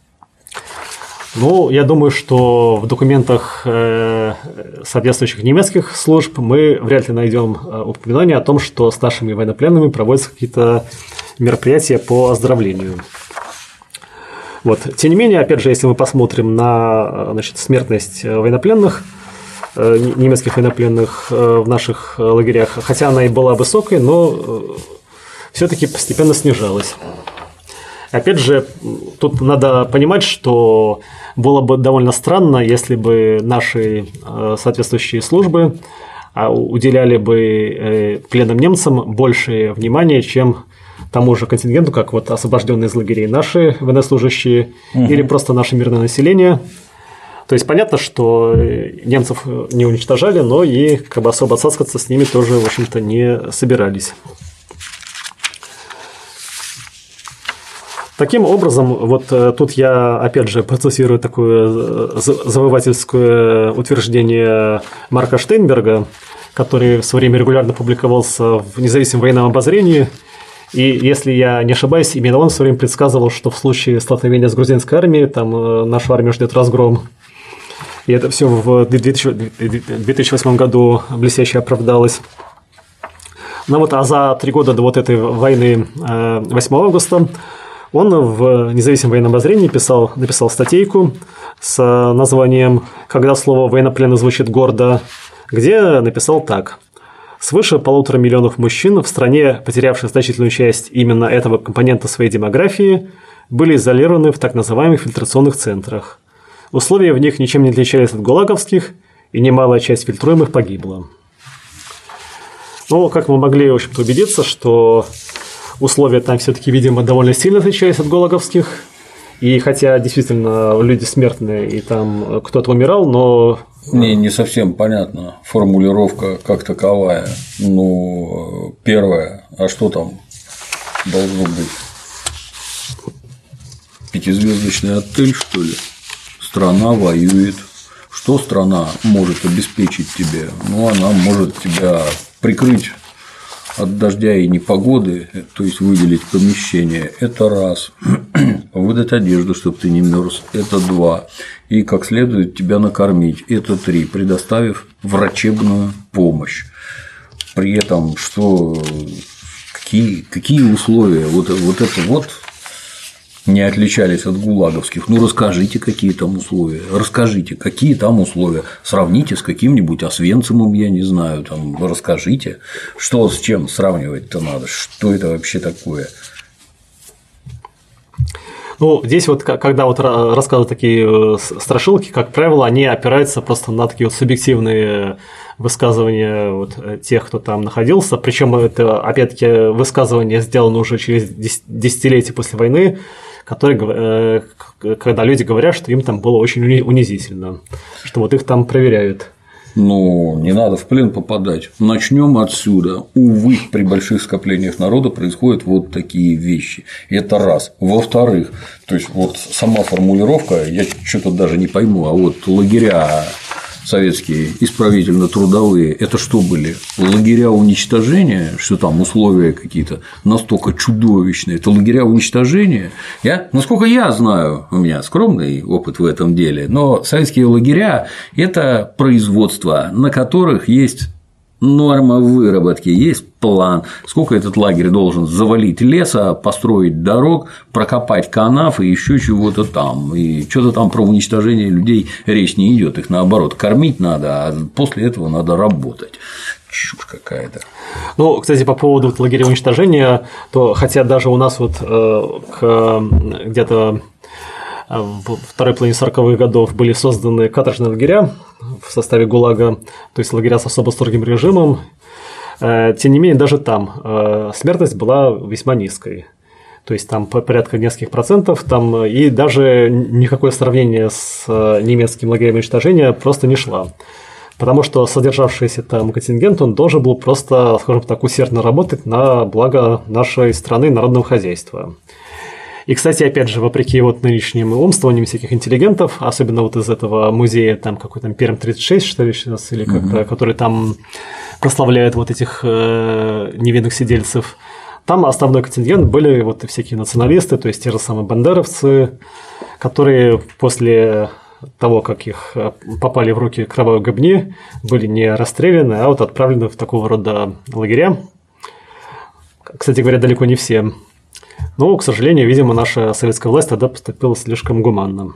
Ну, я думаю, что в документах соответствующих немецких служб мы вряд ли найдем упоминание о том, что с нашими военнопленными проводятся какие-то мероприятия по оздоровлению. Вот. Тем не менее, опять же, если мы посмотрим на, значит, смертность военнопленных, немецких военнопленных в наших лагерях, хотя она и была высокой, но все-таки постепенно снижалась. Опять же, тут надо понимать, что было бы довольно странно, если бы наши соответствующие службы уделяли бы пленным немцам больше внимания, чем тому же контингенту, как вот освобожденные из лагерей наши военнослужащие угу. или просто наше мирное население. То есть понятно, что немцев не уничтожали, но и как бы особо цацкаться с ними тоже, в общем-то, не собирались. Таким образом, вот тут я, опять же, процессирую такое завоевательское утверждение Марка Штейнберга, который в свое время регулярно публиковался в независимом военном обозрении. И если я не ошибаюсь, именно он в свое время предсказывал, что в случае столкновения с грузинской армией там нашу армию ждет разгром. И это все в две тысячи восьмом году блестяще оправдалось. Ну вот, а за три года до вот этой войны восьмого августа он в независимом военном обозрении писал, написал статейку с названием «Когда слово военнопленный звучит гордо», где написал так. Свыше полутора миллионов мужчин в стране, потерявших значительную часть именно этого компонента своей демографии, были изолированы в так называемых фильтрационных центрах. Условия в них ничем не отличались от гулаговских, и немалая часть фильтруемых погибла. Ну, как мы могли, в общем-то, убедиться, что условия там все-таки, видимо, довольно сильно отличались от гулаговских. И хотя действительно люди смертные, и там кто-то умирал, но… Мне не совсем понятна формулировка как таковая. Ну, первое, а что там должно быть? Пятизвездочный отель, что ли? Страна воюет. Что страна может обеспечить тебе? Ну, она может тебя прикрыть от дождя и непогоды, то есть выделить помещение, это раз. Выдать одежду, чтобы ты не мерз, это два. И как следует тебя накормить, это три, предоставив врачебную помощь. При этом, что какие, какие условия, вот, вот это вот не отличались от гулаговских. Ну, расскажите, какие там условия. Расскажите, какие там условия. Сравните с каким-нибудь Освенцимом, я не знаю, там, расскажите, что с чем сравнивать-то надо, что это вообще такое. Ну, здесь вот, когда вот рассказывают такие страшилки, как правило, они опираются просто на такие вот субъективные высказывания вот тех, кто там находился. Причем это, опять-таки, высказывание сделано уже через десятилетия после войны, которые, когда люди говорят, что им там было очень унизительно, что вот их там проверяют. Ну, не надо в плен попадать. Начнем отсюда. Увы, при больших скоплениях народа происходят вот такие вещи. Это раз. Во-вторых, то есть вот сама формулировка, я что-то даже не пойму, а вот лагеря советские исправительно-трудовые, это что были? Лагеря уничтожения, что там условия какие-то настолько чудовищные, это лагеря уничтожения. Я, насколько я знаю, у меня скромный опыт в этом деле, но советские лагеря – это производства, на которых есть норма выработки, есть план, сколько этот лагерь должен завалить леса, построить дорог, прокопать канав и еще чего-то там. И что-то там про уничтожение людей речь не идет, их наоборот кормить надо, а после этого надо работать. Чушь какая-то. Ну, кстати, по поводу вот лагеря уничтожения, то хотя даже у нас вот э, к, где-то в второй половине сороковых годов были созданы каторжные лагеря в составе ГУЛАГа, то есть лагеря с особо строгим режимом. Тем не менее, даже там смертность была весьма низкой. То есть там порядка нескольких процентов, там и даже никакое сравнение с немецким лагерем уничтожения просто не шло. Потому что содержавшийся там контингент, он должен был просто, скажем так, усердно работать на благо нашей страны и народного хозяйства. И, кстати, опять же, вопреки вот нынешним умствованиям всяких интеллигентов, особенно вот из этого музея, там какой там Пермь тридцать шесть, что ли, сейчас, или как-то, uh-huh. который там прославляет вот этих э, невинных сидельцев, там основной контингент были вот всякие националисты, то есть те же самые бандеровцы, которые после того, как их попали в руки кровавой гобни, были не расстреляны, а вот отправлены в такого рода лагеря. Кстати говоря, далеко не все. Но, к сожалению, видимо, наша советская власть тогда поступила слишком гуманно.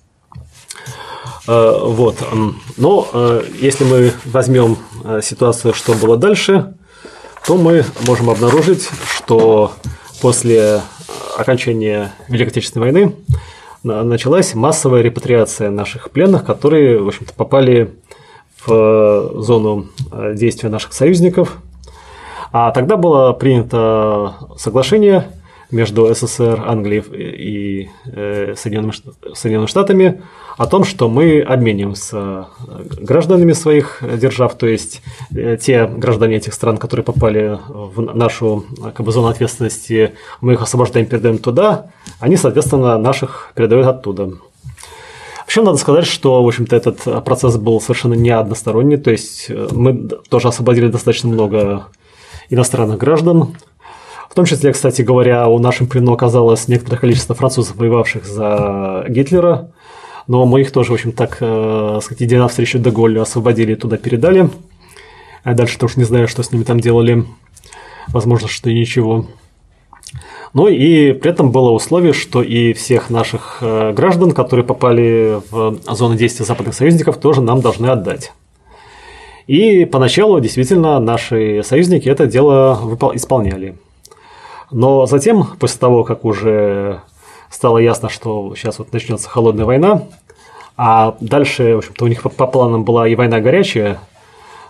Вот. Но если мы возьмем ситуацию, что было дальше, то мы можем обнаружить, что после окончания Великой Отечественной войны началась массовая репатриация наших пленных, которые, в общем-то, попали в зону действия наших союзников. А тогда было принято соглашение между СССР, Англией и Соединенными Штатами о том, что мы обмениваемся гражданами своих держав, то есть те граждане этих стран, которые попали в нашу как бы, зону ответственности, мы их освобождаем, передаем туда, они, соответственно, наших передают оттуда. Вообще, надо сказать, что, в общем-то, этот процесс был совершенно не односторонний, то есть мы тоже освободили достаточно много иностранных граждан. В том числе, кстати говоря, у нашем плену оказалось некоторое количество французов, воевавших за Гитлера, но мы их тоже, в общем, так, сказать, идя навстречу де Голлю, освободили и туда передали. А дальше тоже не знаю, что с ними там делали. Возможно, что и ничего. Ну и при этом было условие, что и всех наших граждан, которые попали в зону действия западных союзников, тоже нам должны отдать. И поначалу действительно наши союзники это дело исполняли. Но затем, после того, как уже стало ясно, что сейчас вот начнется холодная война, а дальше, в общем-то, у них по планам была и война горячая,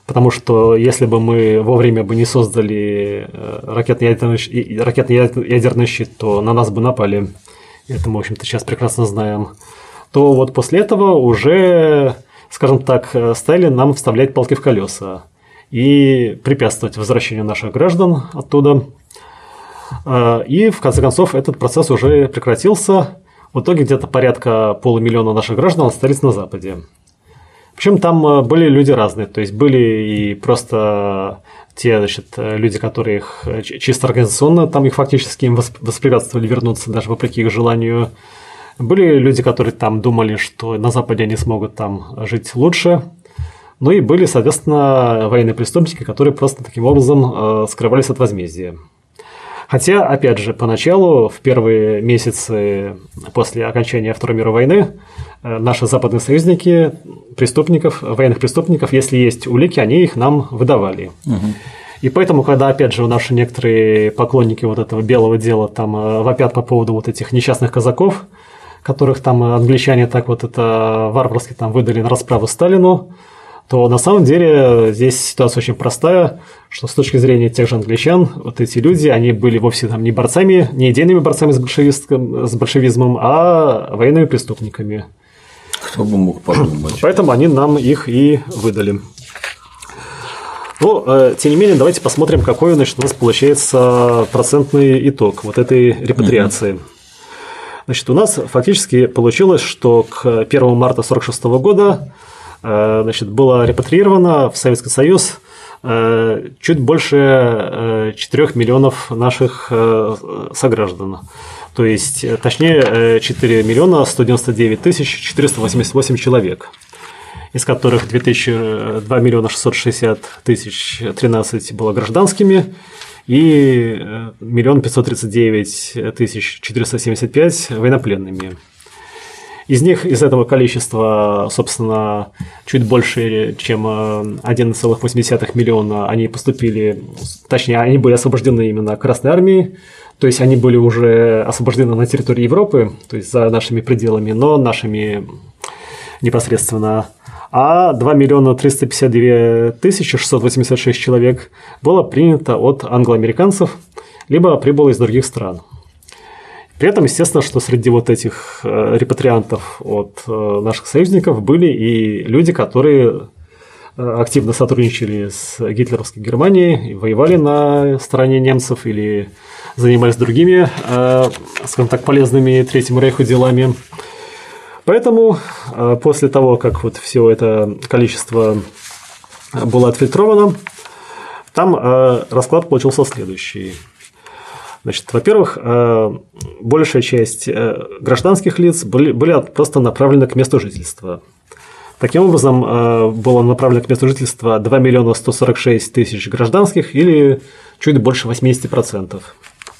Потому что если бы мы вовремя бы не создали ракетно-ядерный, ракетно-ядерный щит, то на нас бы напали. Это мы, в общем-то, сейчас прекрасно знаем. То вот после этого уже, скажем так, стали нам вставлять палки в колеса и препятствовать возвращению наших граждан оттуда. И, в конце концов, этот процесс уже прекратился. В итоге где-то порядка полумиллиона наших граждан остались на Западе. Причем там были люди разные. То есть были и просто те, значит, люди, которые их чисто организационно, там их фактически им воспрепятствовали вернуться, даже вопреки их желанию. Были люди, которые там думали, что на Западе они смогут там жить лучше. Ну и были, соответственно, военные преступники, которые просто таким образом скрывались от возмездия. Хотя, опять же, поначалу, в первые месяцы после окончания Второй мировой войны, наши западные союзники преступников, военных преступников, если есть улики, они их нам выдавали. Угу. И поэтому, когда, опять же, наши некоторые поклонники вот этого белого дела там вопят по поводу вот этих несчастных казаков, которых там англичане так вот это варварски там выдали на расправу Сталину, то на самом деле здесь ситуация очень простая, что с точки зрения тех же англичан, вот эти люди, они были вовсе там не борцами, не идейными борцами с, с большевизмом, а военными преступниками. Кто бы мог подумать. Поэтому они нам их и выдали. Но, тем не менее, давайте посмотрим, какой, значит, у нас получается процентный итог вот этой репатриации. Значит, у нас фактически получилось, что к первому марта тысяча девятьсот сорок шестого года, значит, было репатриировано в Советский Союз чуть больше четырёх миллионов наших сограждан. То есть, точнее, четыре миллиона сто девяносто девять тысяч четыреста восемьдесят восемь человек, из которых два миллиона шестьсот шестьдесят тысяч тринадцать было гражданскими и миллион пятьсот тридцать девять тысяч четыреста семьдесят пять военнопленными. Из них, из этого количества, собственно, чуть больше, чем один целых восемь десятых миллиона они поступили, точнее, они были освобождены именно Красной Армией, то есть они были уже освобождены на территории Европы, то есть за нашими пределами, но нашими непосредственно. А два миллиона триста пятьдесят две тысячи шестьсот восемьдесят шесть человек было принято от англоамериканцев, либо прибыло из других стран. При этом, естественно, что среди вот этих репатриантов от наших союзников были и люди, которые активно сотрудничали с гитлеровской Германией, воевали на стороне немцев или занимались другими, скажем так, полезными Третьему рейху делами. Поэтому после того, как вот все это количество было отфильтровано, там расклад получился следующий. Значит, во-первых, большая часть гражданских лиц были, были просто направлены к месту жительства. Таким образом, было направлено к месту жительства два миллиона сто сорок шесть тысяч гражданских или чуть больше восемьдесят процентов.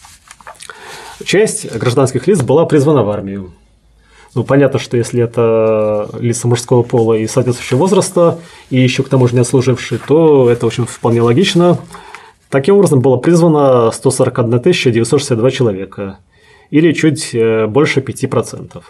Часть гражданских лиц была призвана в армию. Ну, понятно, что если это лица мужского пола и соответствующего возраста, и еще к тому же не отслужившие, то это, в общем, вполне логично. Таким образом, было призвано сто сорок одна тысяча девятьсот шестьдесят два человека, или чуть больше пяти процентов.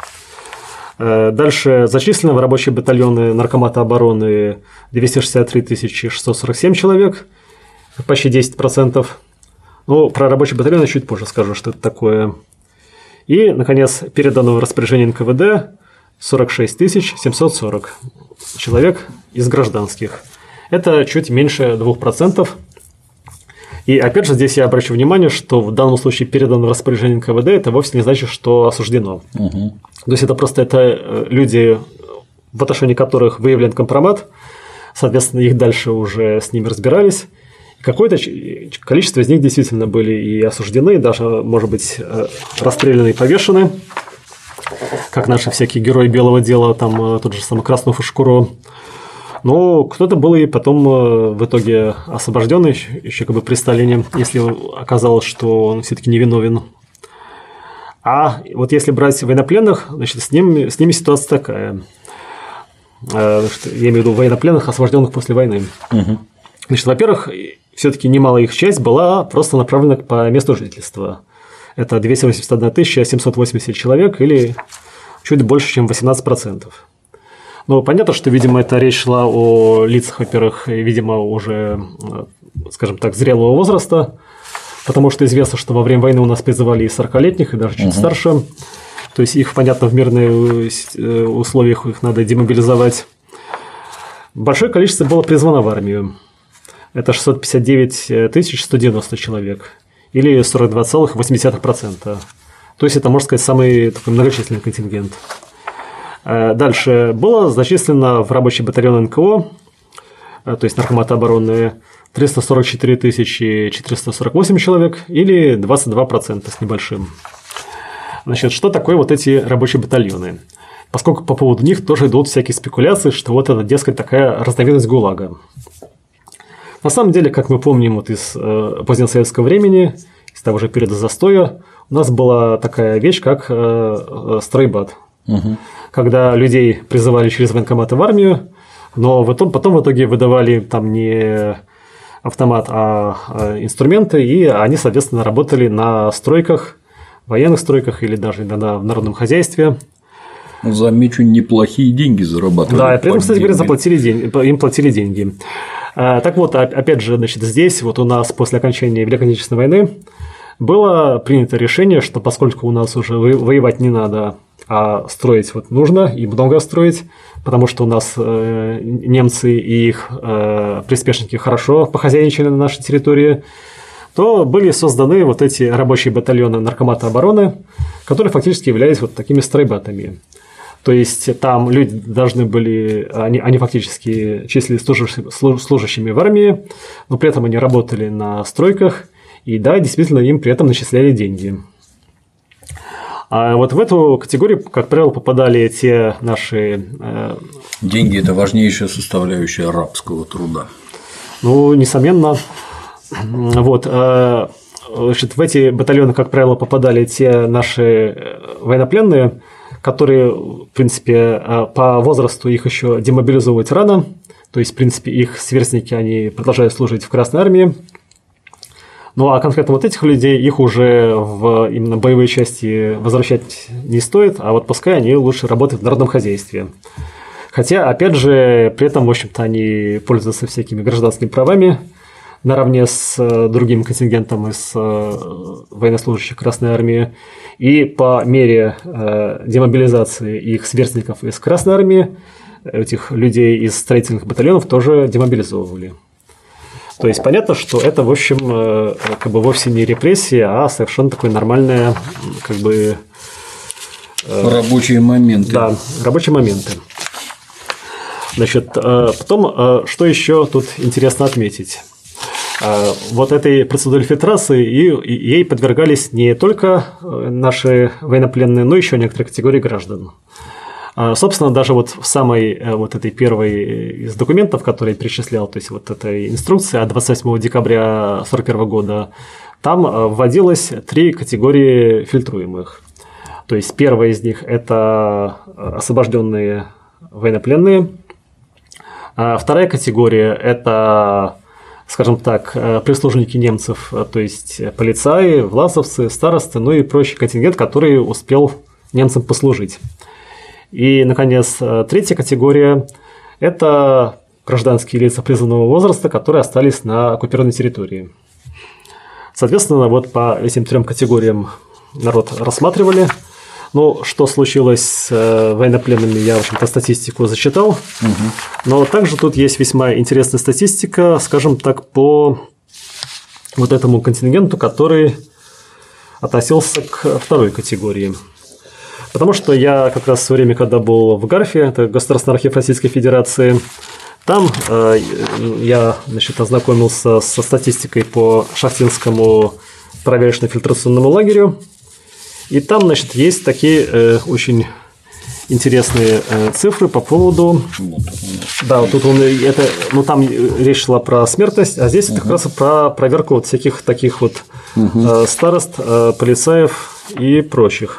Дальше зачислено в рабочие батальоны Наркомата обороны двести шестьдесят три тысячи шестьсот сорок семь человек, почти десять процентов. Ну, про рабочие батальоны чуть позже скажу, что это такое. И, наконец, передано в распоряжение эн ка вэ дэ сорок шесть тысяч семьсот сорок человек из гражданских. Это чуть меньше двух процентов. И опять же, здесь я обращу внимание, что в данном случае передано в распоряжение эн ка вэ дэ, это вовсе не значит, что осуждено. Угу. То есть это просто это люди, в отношении которых выявлен компромат, соответственно, их дальше уже с ними разбирались. Какое-то количество из них действительно были и осуждены, и даже, может быть, расстреляны и повешены, как наши всякие герои белого дела, там тот же самый Краснов и Шкуро. Но кто-то был и потом в итоге освобожден, еще как бы при Сталине, если оказалось, что он все-таки невиновен. А вот если брать военнопленных, значит, с ними, с ними ситуация такая. Я имею в виду военнопленных, освобожденных после войны. Угу. Значит, во-первых, все-таки немалая их часть была просто направлена по месту жительства. Это двести восемьдесят одна тысяча семьсот восемьдесят человек или чуть больше, чем восемнадцать процентов. Ну, понятно, что, видимо, это речь шла о лицах, во-первых, видимо, уже, скажем так, зрелого возраста, потому что известно, что во время войны у нас призывали и сорокалетних, и даже чуть угу. старше. То есть их, понятно, в мирных условиях их надо демобилизовать. Большое количество было призвано в армию. Это шестьсот пятьдесят девять тысяч сто девяносто человек, или сорок два целых восемь десятых процента. То есть это, можно сказать, самый такой многочисленный контингент. Дальше было зачислено в рабочий батальон эн ка о, то есть Наркомата обороны, триста сорок четыре тысячи четыреста сорок восемь человек, или двадцать два процента с небольшим. Значит, что такое вот эти рабочие батальоны? Поскольку по поводу них тоже идут всякие спекуляции, что вот это, дескать, такая разновидность ГУЛАГа. На самом деле, как мы помним вот из э, позднесоветского времени, из того же периода застоя, у нас была такая вещь, как э, стройбат. Угу. Когда людей призывали через военкоматы в армию, но в итоге, потом в итоге выдавали там не автомат, а инструменты, и они, соответственно, работали на стройках, военных стройках или даже иногда в народном хозяйстве. Замечу, неплохие деньги зарабатывали. Да, и при этом, кстати говоря, заплатили деньги, им платили деньги. Так вот, опять же, значит, здесь вот у нас после окончания Великой Отечественной войны было принято решение, что поскольку у нас уже воевать не надо, а строить вот нужно и много строить, потому что у нас э, немцы и их э, приспешники хорошо похозяйничали на нашей территории, то были созданы вот эти рабочие батальоны Наркомата обороны, которые фактически являлись вот такими стройбатами. То есть там люди должны были, они, они фактически числились служащими, служащими в армии, но при этом они работали на стройках, и да, действительно им при этом начисляли деньги. А вот в эту категорию, как правило, попадали те наши… Э... Деньги – это важнейшая составляющая рабского труда. Ну, несомненно. Вот, э, значит, в эти батальоны, как правило, попадали те наши военнопленные, которые, в принципе, по возрасту их еще демобилизовывать рано, то есть, в принципе, их сверстники, они продолжают служить в Красной армии. Ну, а конкретно вот этих людей, их уже в именно боевые части возвращать не стоит, а вот пускай они лучше работают в народном хозяйстве. Хотя, опять же, при этом, в общем-то, они пользуются всякими гражданскими правами наравне с другим контингентом из военнослужащих Красной армии. И по мере демобилизации их сверстников из Красной армии, этих людей из строительных батальонов тоже демобилизовывали. То есть понятно, что это, в общем, как бы вовсе не репрессия, а совершенно такое нормальное, как бы… Рабочие моменты. Да, рабочие моменты. Значит, потом, что еще тут интересно отметить? Вот этой процедуре фильтрации ей подвергались не только наши военнопленные, но еще некоторые категории граждан. Собственно, даже вот в самой вот этой первой из документов, который я перечислял, то есть вот этой инструкции от двадцать восьмого декабря тысяча девятьсот сорок первого года, там вводилось три категории фильтруемых. То есть первая из них – это освобожденные военнопленные, а вторая категория – это, скажем так, прислужники немцев, то есть полицаи, власовцы, старосты, ну и прочий контингент, который успел немцам послужить. И, наконец, третья категория – это гражданские лица призывного возраста, которые остались на оккупированной территории. Соответственно, вот по этим трем категориям народ рассматривали. Ну, что случилось с военнопленными, я, в общем-то, статистику зачитал. Угу. Но также тут есть весьма интересная статистика, скажем так, по вот этому контингенту, который относился к второй категории. Потому что я как раз в свое время, когда был в ГАРФе, это Государственный архив Российской Федерации, там э, я, значит, ознакомился со статистикой по Шахтинскому проверочно-фильтрационному лагерю. И там, значит, есть такие э, очень интересные э, цифры по поводу… Да, вот тут он, это, ну, там речь шла про смертность, а здесь uh-huh. как раз про проверку вот всяких таких вот uh-huh. э, старост, э, полицаев и прочих.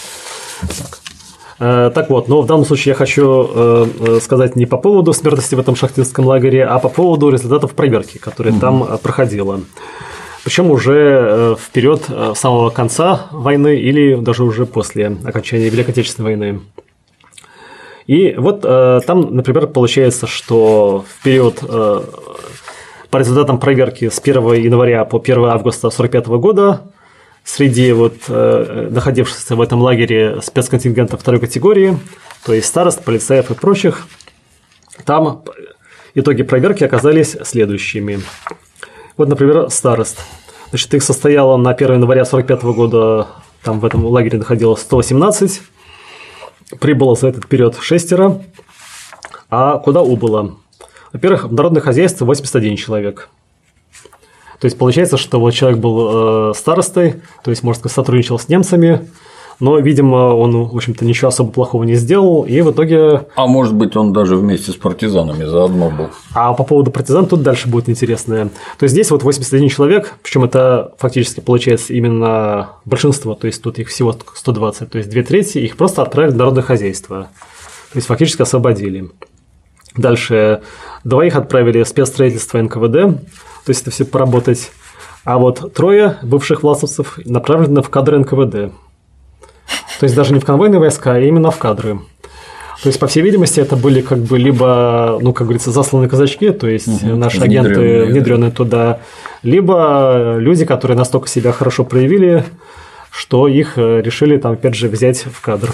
Так. так вот, но в данном случае я хочу э, сказать не по поводу смертности в этом шахтинском лагере, а по поводу результатов проверки, которая угу. там проходила. Причем уже в период самого конца войны или даже уже после окончания Великой Отечественной войны. И вот э, там, например, получается, что в период э, по результатам проверки с первого января по первого августа сорок пятого года среди вот, э, находившихся в этом лагере спецконтингента второй категории, то есть старост, полицаев и прочих, там итоги проверки оказались следующими. Вот, например, старост. Значит, их состояло на первого января сорок пятого года, там в этом лагере находилось сто восемнадцать, прибыло за этот период шестеро, а куда убыло? Во-первых, в народное хозяйство восемьдесят один человек. То есть, получается, что вот человек был э, старостой, то есть, можно сказать, сотрудничал с немцами, но, видимо, он, в общем-то, ничего особо плохого не сделал, и в итоге… А может быть, он даже вместе с партизанами заодно был. А по поводу партизан тут дальше будет интересное. То есть, здесь вот восемьдесят один человек, причем это фактически получается именно большинство, то есть, тут их всего сто двадцать, то есть, две трети, их просто отправили в народное хозяйство, то есть, фактически освободили. Дальше двоих отправили в спецстроительство эн ка вэ дэ, то есть это все поработать, а вот трое бывших власовцев направлены в кадры эн ка вэ дэ. То есть даже не в конвойные войска, а именно в кадры. То есть, по всей видимости, это были как бы либо, ну, как говорится, засланные казачки, то есть угу, наши агенты, внедренные туда, либо люди, которые настолько себя хорошо проявили, что их решили там опять же взять в кадр.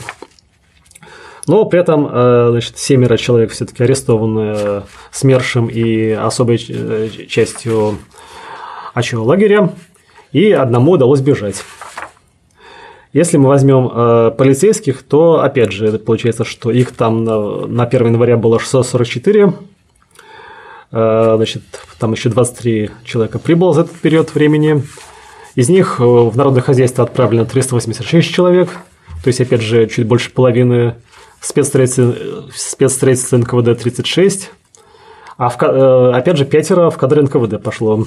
Но при этом, значит, семеро человек все-таки арестованы СМЕРШем и особой частью АЧО лагеря, и одному удалось бежать. Если мы возьмем э, полицейских, то, опять же, получается, что их там на, на первого января было шестьсот сорок четыре, э, значит, там еще двадцать три человека прибыло за этот период времени. Из них в народное хозяйство отправлено триста восемьдесят шесть человек, то есть, опять же, чуть больше половины, в спецстроительство, спецстроительство эн ка вэ дэ тридцать шесть, а в, э, опять же, пятеро в кадры эн ка вэ дэ пошло.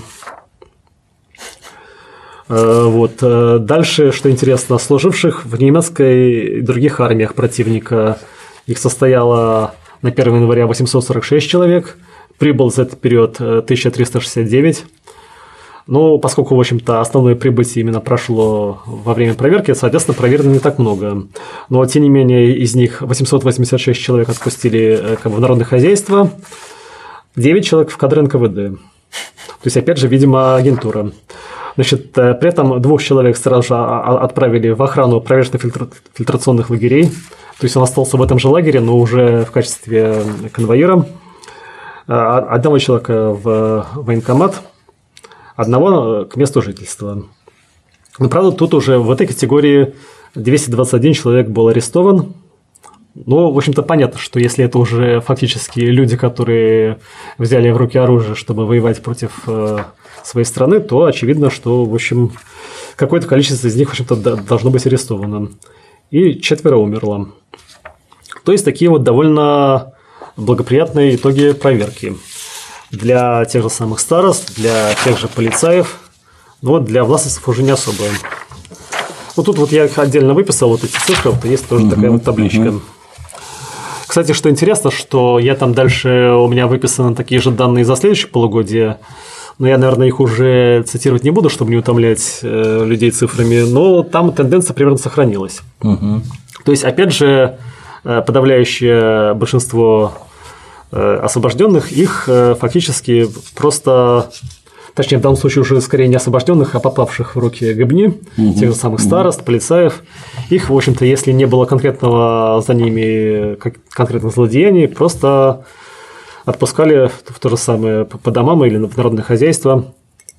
Вот. Дальше, что интересно, служивших в немецкой и других армиях противника, их состояло на первого января восемьсот сорок шесть человек, прибыл за этот период тысяча триста шестьдесят девять. Ну, поскольку, в общем-то, основное прибытие именно прошло во время проверки, соответственно, проверено не так много. Но, тем не менее, из них восемьсот восемьдесят шесть человек отпустили как бы в народное хозяйство, девять человек в кадры эн ка вэ дэ. То есть, опять же, видимо, агентура. Значит, при этом двух человек сразу же отправили в охрану проверочно-фильтрационных лагерей. То есть он остался в этом же лагере, но уже в качестве конвоира. Одного человека в военкомат, одного к месту жительства. Но, правда, тут уже в этой категории двести двадцать один человек был арестован. Ну, в общем-то, понятно, что если это уже фактически люди, которые взяли в руки оружие, чтобы воевать против своей страны, то очевидно, что, в общем, какое-то количество из них, в общем-то, должно быть арестовано. И четверо умерло. То есть, такие вот довольно благоприятные итоги проверки. Для тех же самых старост, для тех же полицаев, но вот для власовцев уже не особо. Вот тут вот я их отдельно выписал, вот эти цифры, вот есть тоже uh-huh, такая вот табличка. Uh-huh. Кстати, что интересно, что я там дальше, у меня выписаны такие же данные за следующее полугодие, но я, наверное, их уже цитировать не буду, чтобы не утомлять э, людей цифрами, но там тенденция примерно сохранилась. Uh-huh. То есть, опять же, подавляющее большинство э, освобожденных, их э, фактически просто… Точнее, в данном случае уже скорее не освобожденных, а попавших в руки гыбни, угу, тех же самых старост, полицаев. Их, в общем-то, если не было конкретного за ними конкретных злодеяний, просто отпускали в то же самое по домам или в народное хозяйство.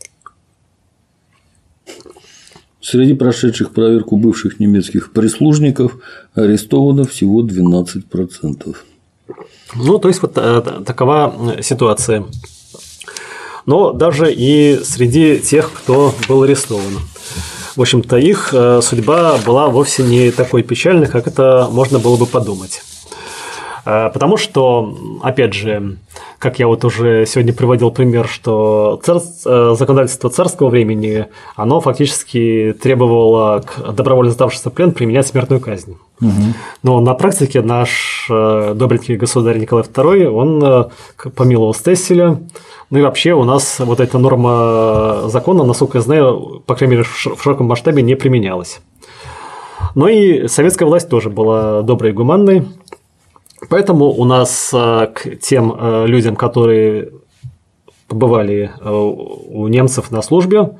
Среди прошедших проверку бывших немецких прислужников арестовано всего двенадцать процентов. Ну, то есть, вот такова ситуация. Но даже и среди тех, кто был арестован. В общем-то, их судьба была вовсе не такой печальной, как это можно было бы подумать. Потому что, опять же, как я вот уже сегодня приводил пример, что цар... законодательство царского времени, оно фактически требовало к добровольно сдавшемуся в плен применять смертную казнь. Угу. Но на практике наш добренький государь Николай второй, он помиловал Стесселя. Ну и вообще у нас вот эта норма закона, насколько я знаю, по крайней мере, в широком масштабе не применялась. Но и советская власть тоже была доброй и гуманной. Поэтому у нас к тем людям, которые побывали у немцев на службе,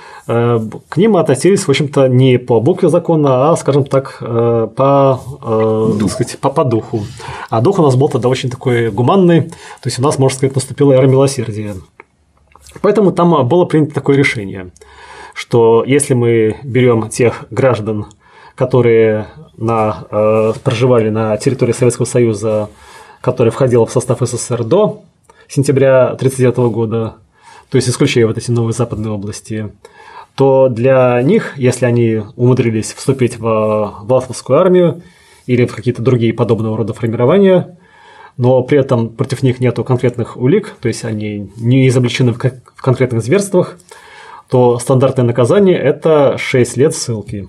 к ним относились, в общем-то, не по букве закона, а, скажем так, по, Дух. сказать, по, по духу. А дух у нас был тогда очень такой гуманный, то есть у нас, можно сказать, наступила эра милосердия. Поэтому там было принято такое решение, что если мы берем тех граждан, которые на, э, проживали на территории Советского Союза, которая входила в состав СССР до сентября тысяча девятьсот тридцать девятого года, то есть исключая вот эти новые западные области, то для них, если они умудрились вступить в Власовскую армию или в какие-то другие подобного рода формирования, но при этом против них нет конкретных улик, то есть они не изобличены в конкретных зверствах, то стандартное наказание – это шесть лет ссылки.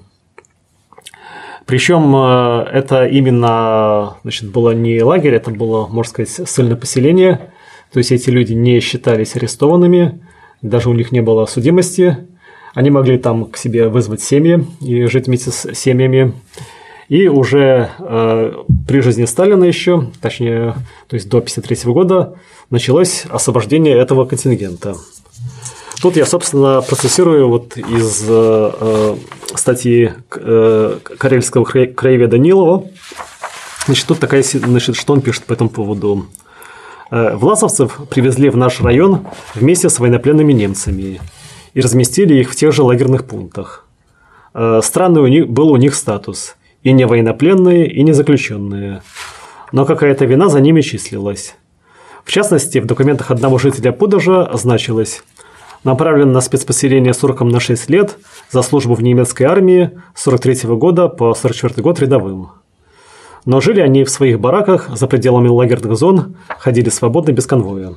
Причем это именно, значит, было не лагерь, это было, можно сказать, ссыльное поселение. То есть эти люди не считались арестованными, даже у них не было судимости. Они могли там к себе вызвать семьи и жить вместе с семьями. И уже э, при жизни Сталина еще, точнее, то есть до тысяча девятьсот пятьдесят третьего года, началось освобождение этого контингента. Тут я, собственно, процессирую вот из э, статьи э, карельского краеведа Нилова. Значит, тут такая, значит, что он пишет по этому поводу. Власовцев привезли в наш район вместе с военнопленными немцами и разместили их в тех же лагерных пунктах. Странный у них, был у них статус – и не военнопленные, и не заключенные. Но какая-то вина за ними числилась. В частности, в документах одного жителя Пудожа значилось: направлен на спецпоселение сроком на шесть лет за службу в немецкой армии с сорок третьего года по сорок четвёртый год рядовым. Но жили они в своих бараках за пределами лагерных зон, ходили свободно без конвоя.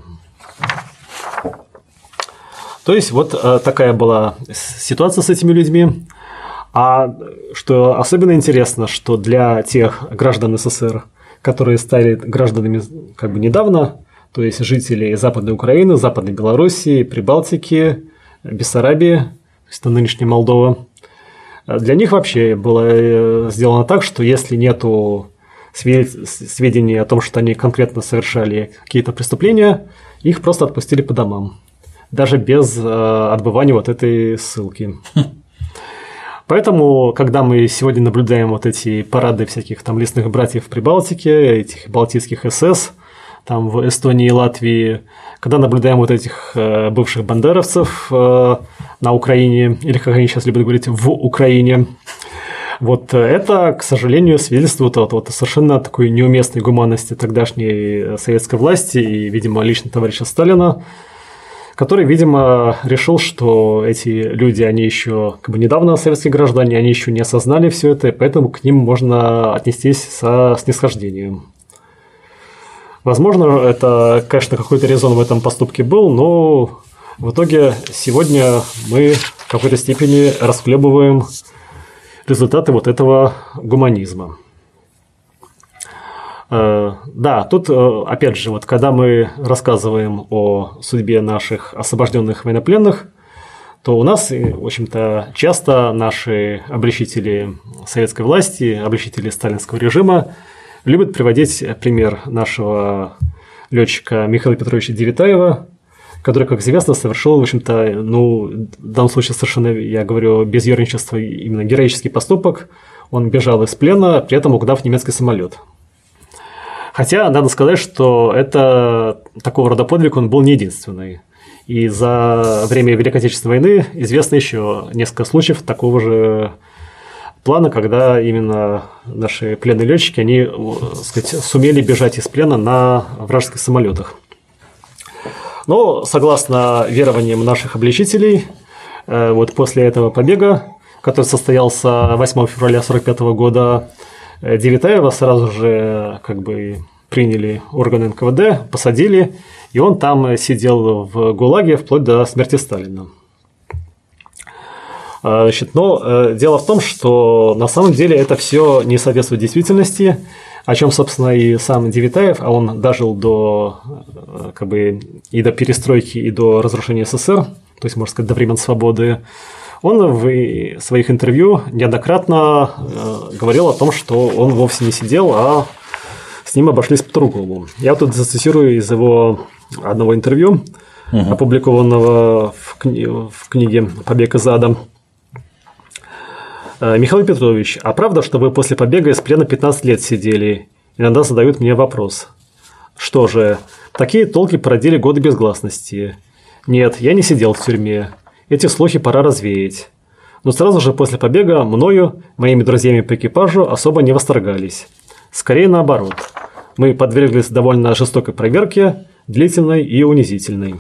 То есть, вот такая была ситуация с этими людьми. А что особенно интересно, что для тех граждан СССР, которые стали гражданами как бы недавно, то есть жители Западной Украины, Западной Белоруссии, Прибалтики, Бессарабии, то есть это нынешняя Молдова, для них вообще было сделано так, что если нету сведений о том, что они конкретно совершали какие-то преступления, их просто отпустили по домам, даже без отбывания вот этой ссылки. Поэтому, когда мы сегодня наблюдаем вот эти парады всяких там лесных братьев в Прибалтике, этих балтийских эс-эс, там в Эстонии и Латвии, когда наблюдаем вот этих э, бывших бандеровцев э, на Украине, или, как они сейчас любят говорить, в Украине, вот это, к сожалению, свидетельствует о вот, совершенно такой неуместной гуманности тогдашней советской власти и, видимо, лично товарища Сталина, который, видимо, решил, что эти люди, они еще как бы недавно советские граждане, они еще не осознали все это, и поэтому к ним можно отнестись со снисхождением. Возможно, это, конечно, какой-то резон в этом поступке был, но в итоге сегодня мы в какой-то степени расхлебываем результаты вот этого гуманизма. Да, тут, опять же, вот когда мы рассказываем о судьбе наших освобожденных военнопленных, то у нас, в общем-то, часто наши обличители советской власти, обличители сталинского режима любят приводить пример нашего летчика Михаила Петровича Девитаева, который, как известно, совершил, в общем-то, ну, в данном случае совершенно, я говорю, без ерничества, именно героический поступок. Он бежал из плена, при этом угнав немецкий самолет. Хотя, надо сказать, что это такого рода подвиг, он был не единственный. И за время Великой Отечественной войны известно еще несколько случаев такого же плана, когда именно наши пленные летчики, они, так сказать, сумели бежать из плена на вражеских самолетах. Но, согласно верованиям наших обличителей, вот после этого побега, который состоялся восьмого февраля тысяча девятьсот сорок пятого года, Девитаева сразу же как бы приняли органы эн ка вэ дэ, посадили, и он там сидел в ГУЛАГе вплоть до смерти Сталина. Значит, но дело в том, что на самом деле это все не соответствует действительности, о чем, собственно, и сам Девитаев, а он дожил до, как бы, и до перестройки, и до разрушения эс эс эс эр, то есть, можно сказать, до времен свободы. Он в своих интервью неоднократно говорил о том, что он вовсе не сидел, а с ним обошлись по-другому. Я вот тут зацитирую из его одного интервью, угу. опубликованного в, кни- в книге «Побег из ада». Михаил Петрович, а правда, что вы после побега из плена пятнадцать лет сидели? Иногда задают мне вопрос. Что же, такие толки породили годы безгласности. Нет, я не сидел в тюрьме. Эти слухи пора развеять. Но сразу же после побега мною, моими друзьями по экипажу особо не восторгались. Скорее наоборот. Мы подверглись довольно жестокой проверке, длительной и унизительной.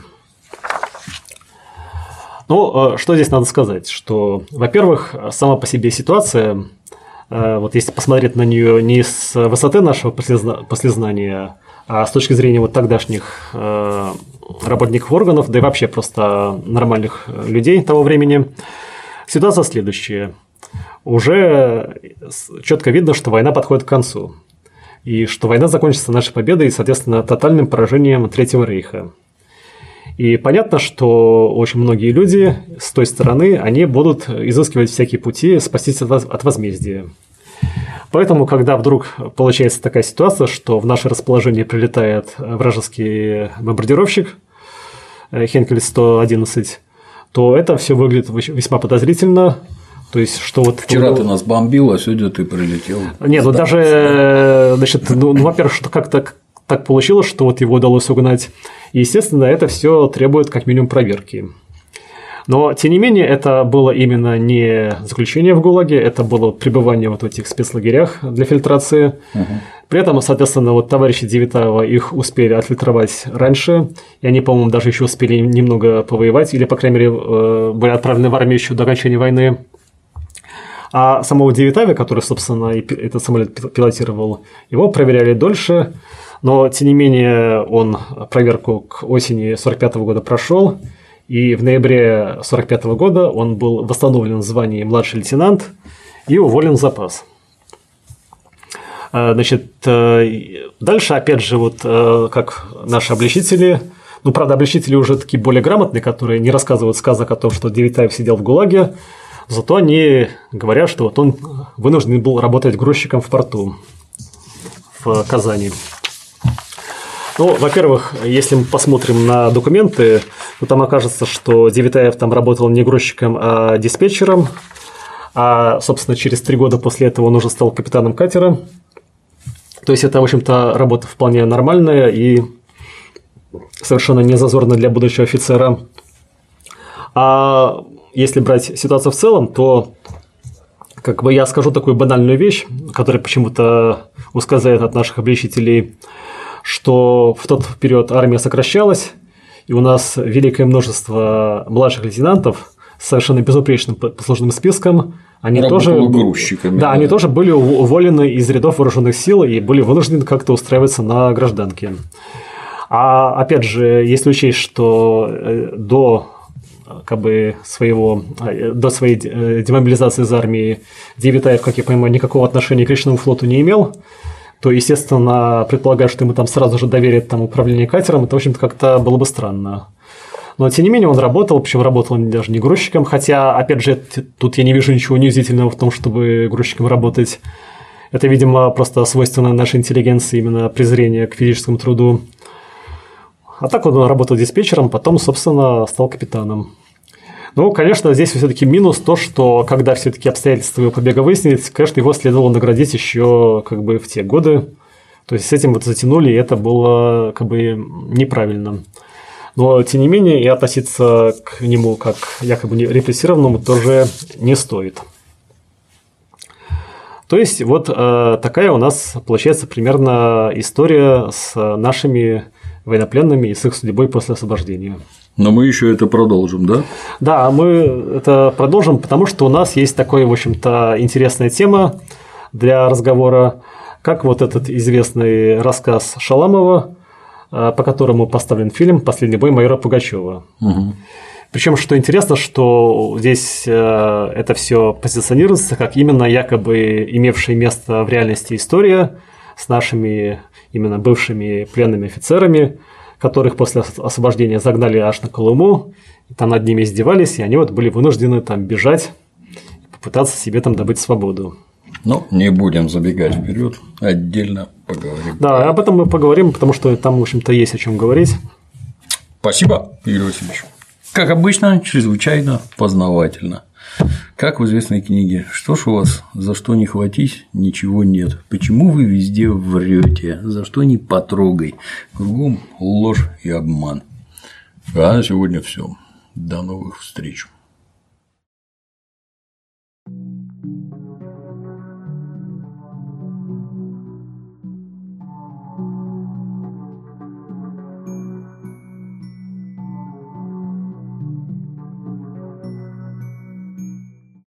Ну, что здесь надо сказать? Что, во-первых, сама по себе ситуация, вот если посмотреть на нее не с высоты нашего послезнания, а с точки зрения вот тогдашних работников органов, да и вообще просто нормальных людей того времени, ситуация следующая. Уже четко видно, что война подходит к концу. И что война закончится нашей победой и, соответственно, тотальным поражением Третьего рейха. И понятно, что очень многие люди с той стороны, они будут изыскивать всякие пути спастись от возмездия. Поэтому, когда вдруг получается такая ситуация, что в наше расположение прилетает вражеский бомбардировщик Хенкель сто одиннадцать, то это все выглядит весьма подозрительно. То есть, что вот вчера ты нас бомбил, а сегодня ты прилетел. Нет, ну даже, значит, ну, ну во-первых, что как-то так получилось, что вот его удалось угнать. И, естественно, это все требует как минимум проверки. Но, тем не менее, это было именно не заключение в ГУЛАГе, это было пребывание вот в этих спецлагерях для фильтрации. Угу. При этом, соответственно, вот товарищи Девятаева их успели отфильтровать раньше, и они, по-моему, даже еще успели немного повоевать, или, по крайней мере, были отправлены в армию еще до окончания войны. А самого Девятаева, который, собственно, этот самолет пилотировал, его проверяли дольше, но, тем не менее, он проверку к осени сорок пятого года прошел, и в ноябре сорок пятого года он был восстановлен в звании младший лейтенант и уволен в запас. Значит, дальше, опять же, вот как наши обличители, ну, правда, обличители уже такие более грамотные, которые не рассказывают сказок о том, что Девятаев сидел в ГУЛАГе, зато они говорят, что вот он вынужден был работать грузчиком в порту в Казани. Ну, во-первых, если мы посмотрим на документы, то там окажется, что Девятаев там работал не грузчиком, а диспетчером, а, собственно, через три года после этого он уже стал капитаном катера. То есть это, в общем-то, работа вполне нормальная и совершенно не зазорная для будущего офицера. А если брать ситуацию в целом, то как бы я скажу такую банальную вещь, которая почему-то ускользает от наших обличителей, что в тот период армия сокращалась, и у нас великое множество младших лейтенантов с совершенно безупречным послужным списком, они тоже, да, да, они тоже были уволены из рядов вооруженных сил и были вынуждены как-то устраиваться на гражданке. А опять же, если учесть, что до как бы своего, до своей демобилизации из армии Девятаев, как я понимаю, никакого отношения к речному флоту не имел, то, естественно, предполагаю, что ему там сразу же доверят там управление катером, это, в общем-то, как-то было бы странно. Но, тем не менее, он работал, причем работал он даже не грузчиком, хотя, опять же, тут я не вижу ничего унизительного в том, чтобы грузчиком работать. Это, видимо, просто свойственно нашей интеллигенции, именно презрение к физическому труду. А так он работал диспетчером, потом, собственно, стал капитаном. Ну, конечно, здесь все-таки минус то, что когда все-таки обстоятельства его побега выяснились, конечно, его следовало наградить еще как бы в те годы. То есть с этим вот затянули, и это было как бы неправильно. Но, тем не менее, и относиться к нему как якобы репрессированному тоже не стоит. То есть, вот э, такая у нас получается примерно история с нашими военнопленными и с их судьбой после освобождения. Но мы еще это продолжим, да? Да, мы это продолжим, потому что у нас есть такая, в общем-то, интересная тема для разговора, как вот этот известный рассказ Шаламова, по которому поставлен фильм «Последний бой майора Пугачева». Угу. Причем, что интересно, что здесь это все позиционируется как именно якобы имевшая место в реальности история с нашими именно бывшими пленными офицерами, которых после освобождения загнали аж на Колыму, и там над ними издевались, и они вот были вынуждены там бежать и попытаться себе там добыть свободу. Но не будем забегать вперед, отдельно поговорим. Да, об этом мы поговорим, потому что там, в общем-то, есть о чем говорить. Спасибо, Игорь Васильевич. Как обычно, чрезвычайно познавательно. Как в известной книге: что ж у вас за что не хватись, ничего нет. Почему вы везде врете? За что не потрогай? Кругом ложь и обман. А на сегодня все. До новых встреч.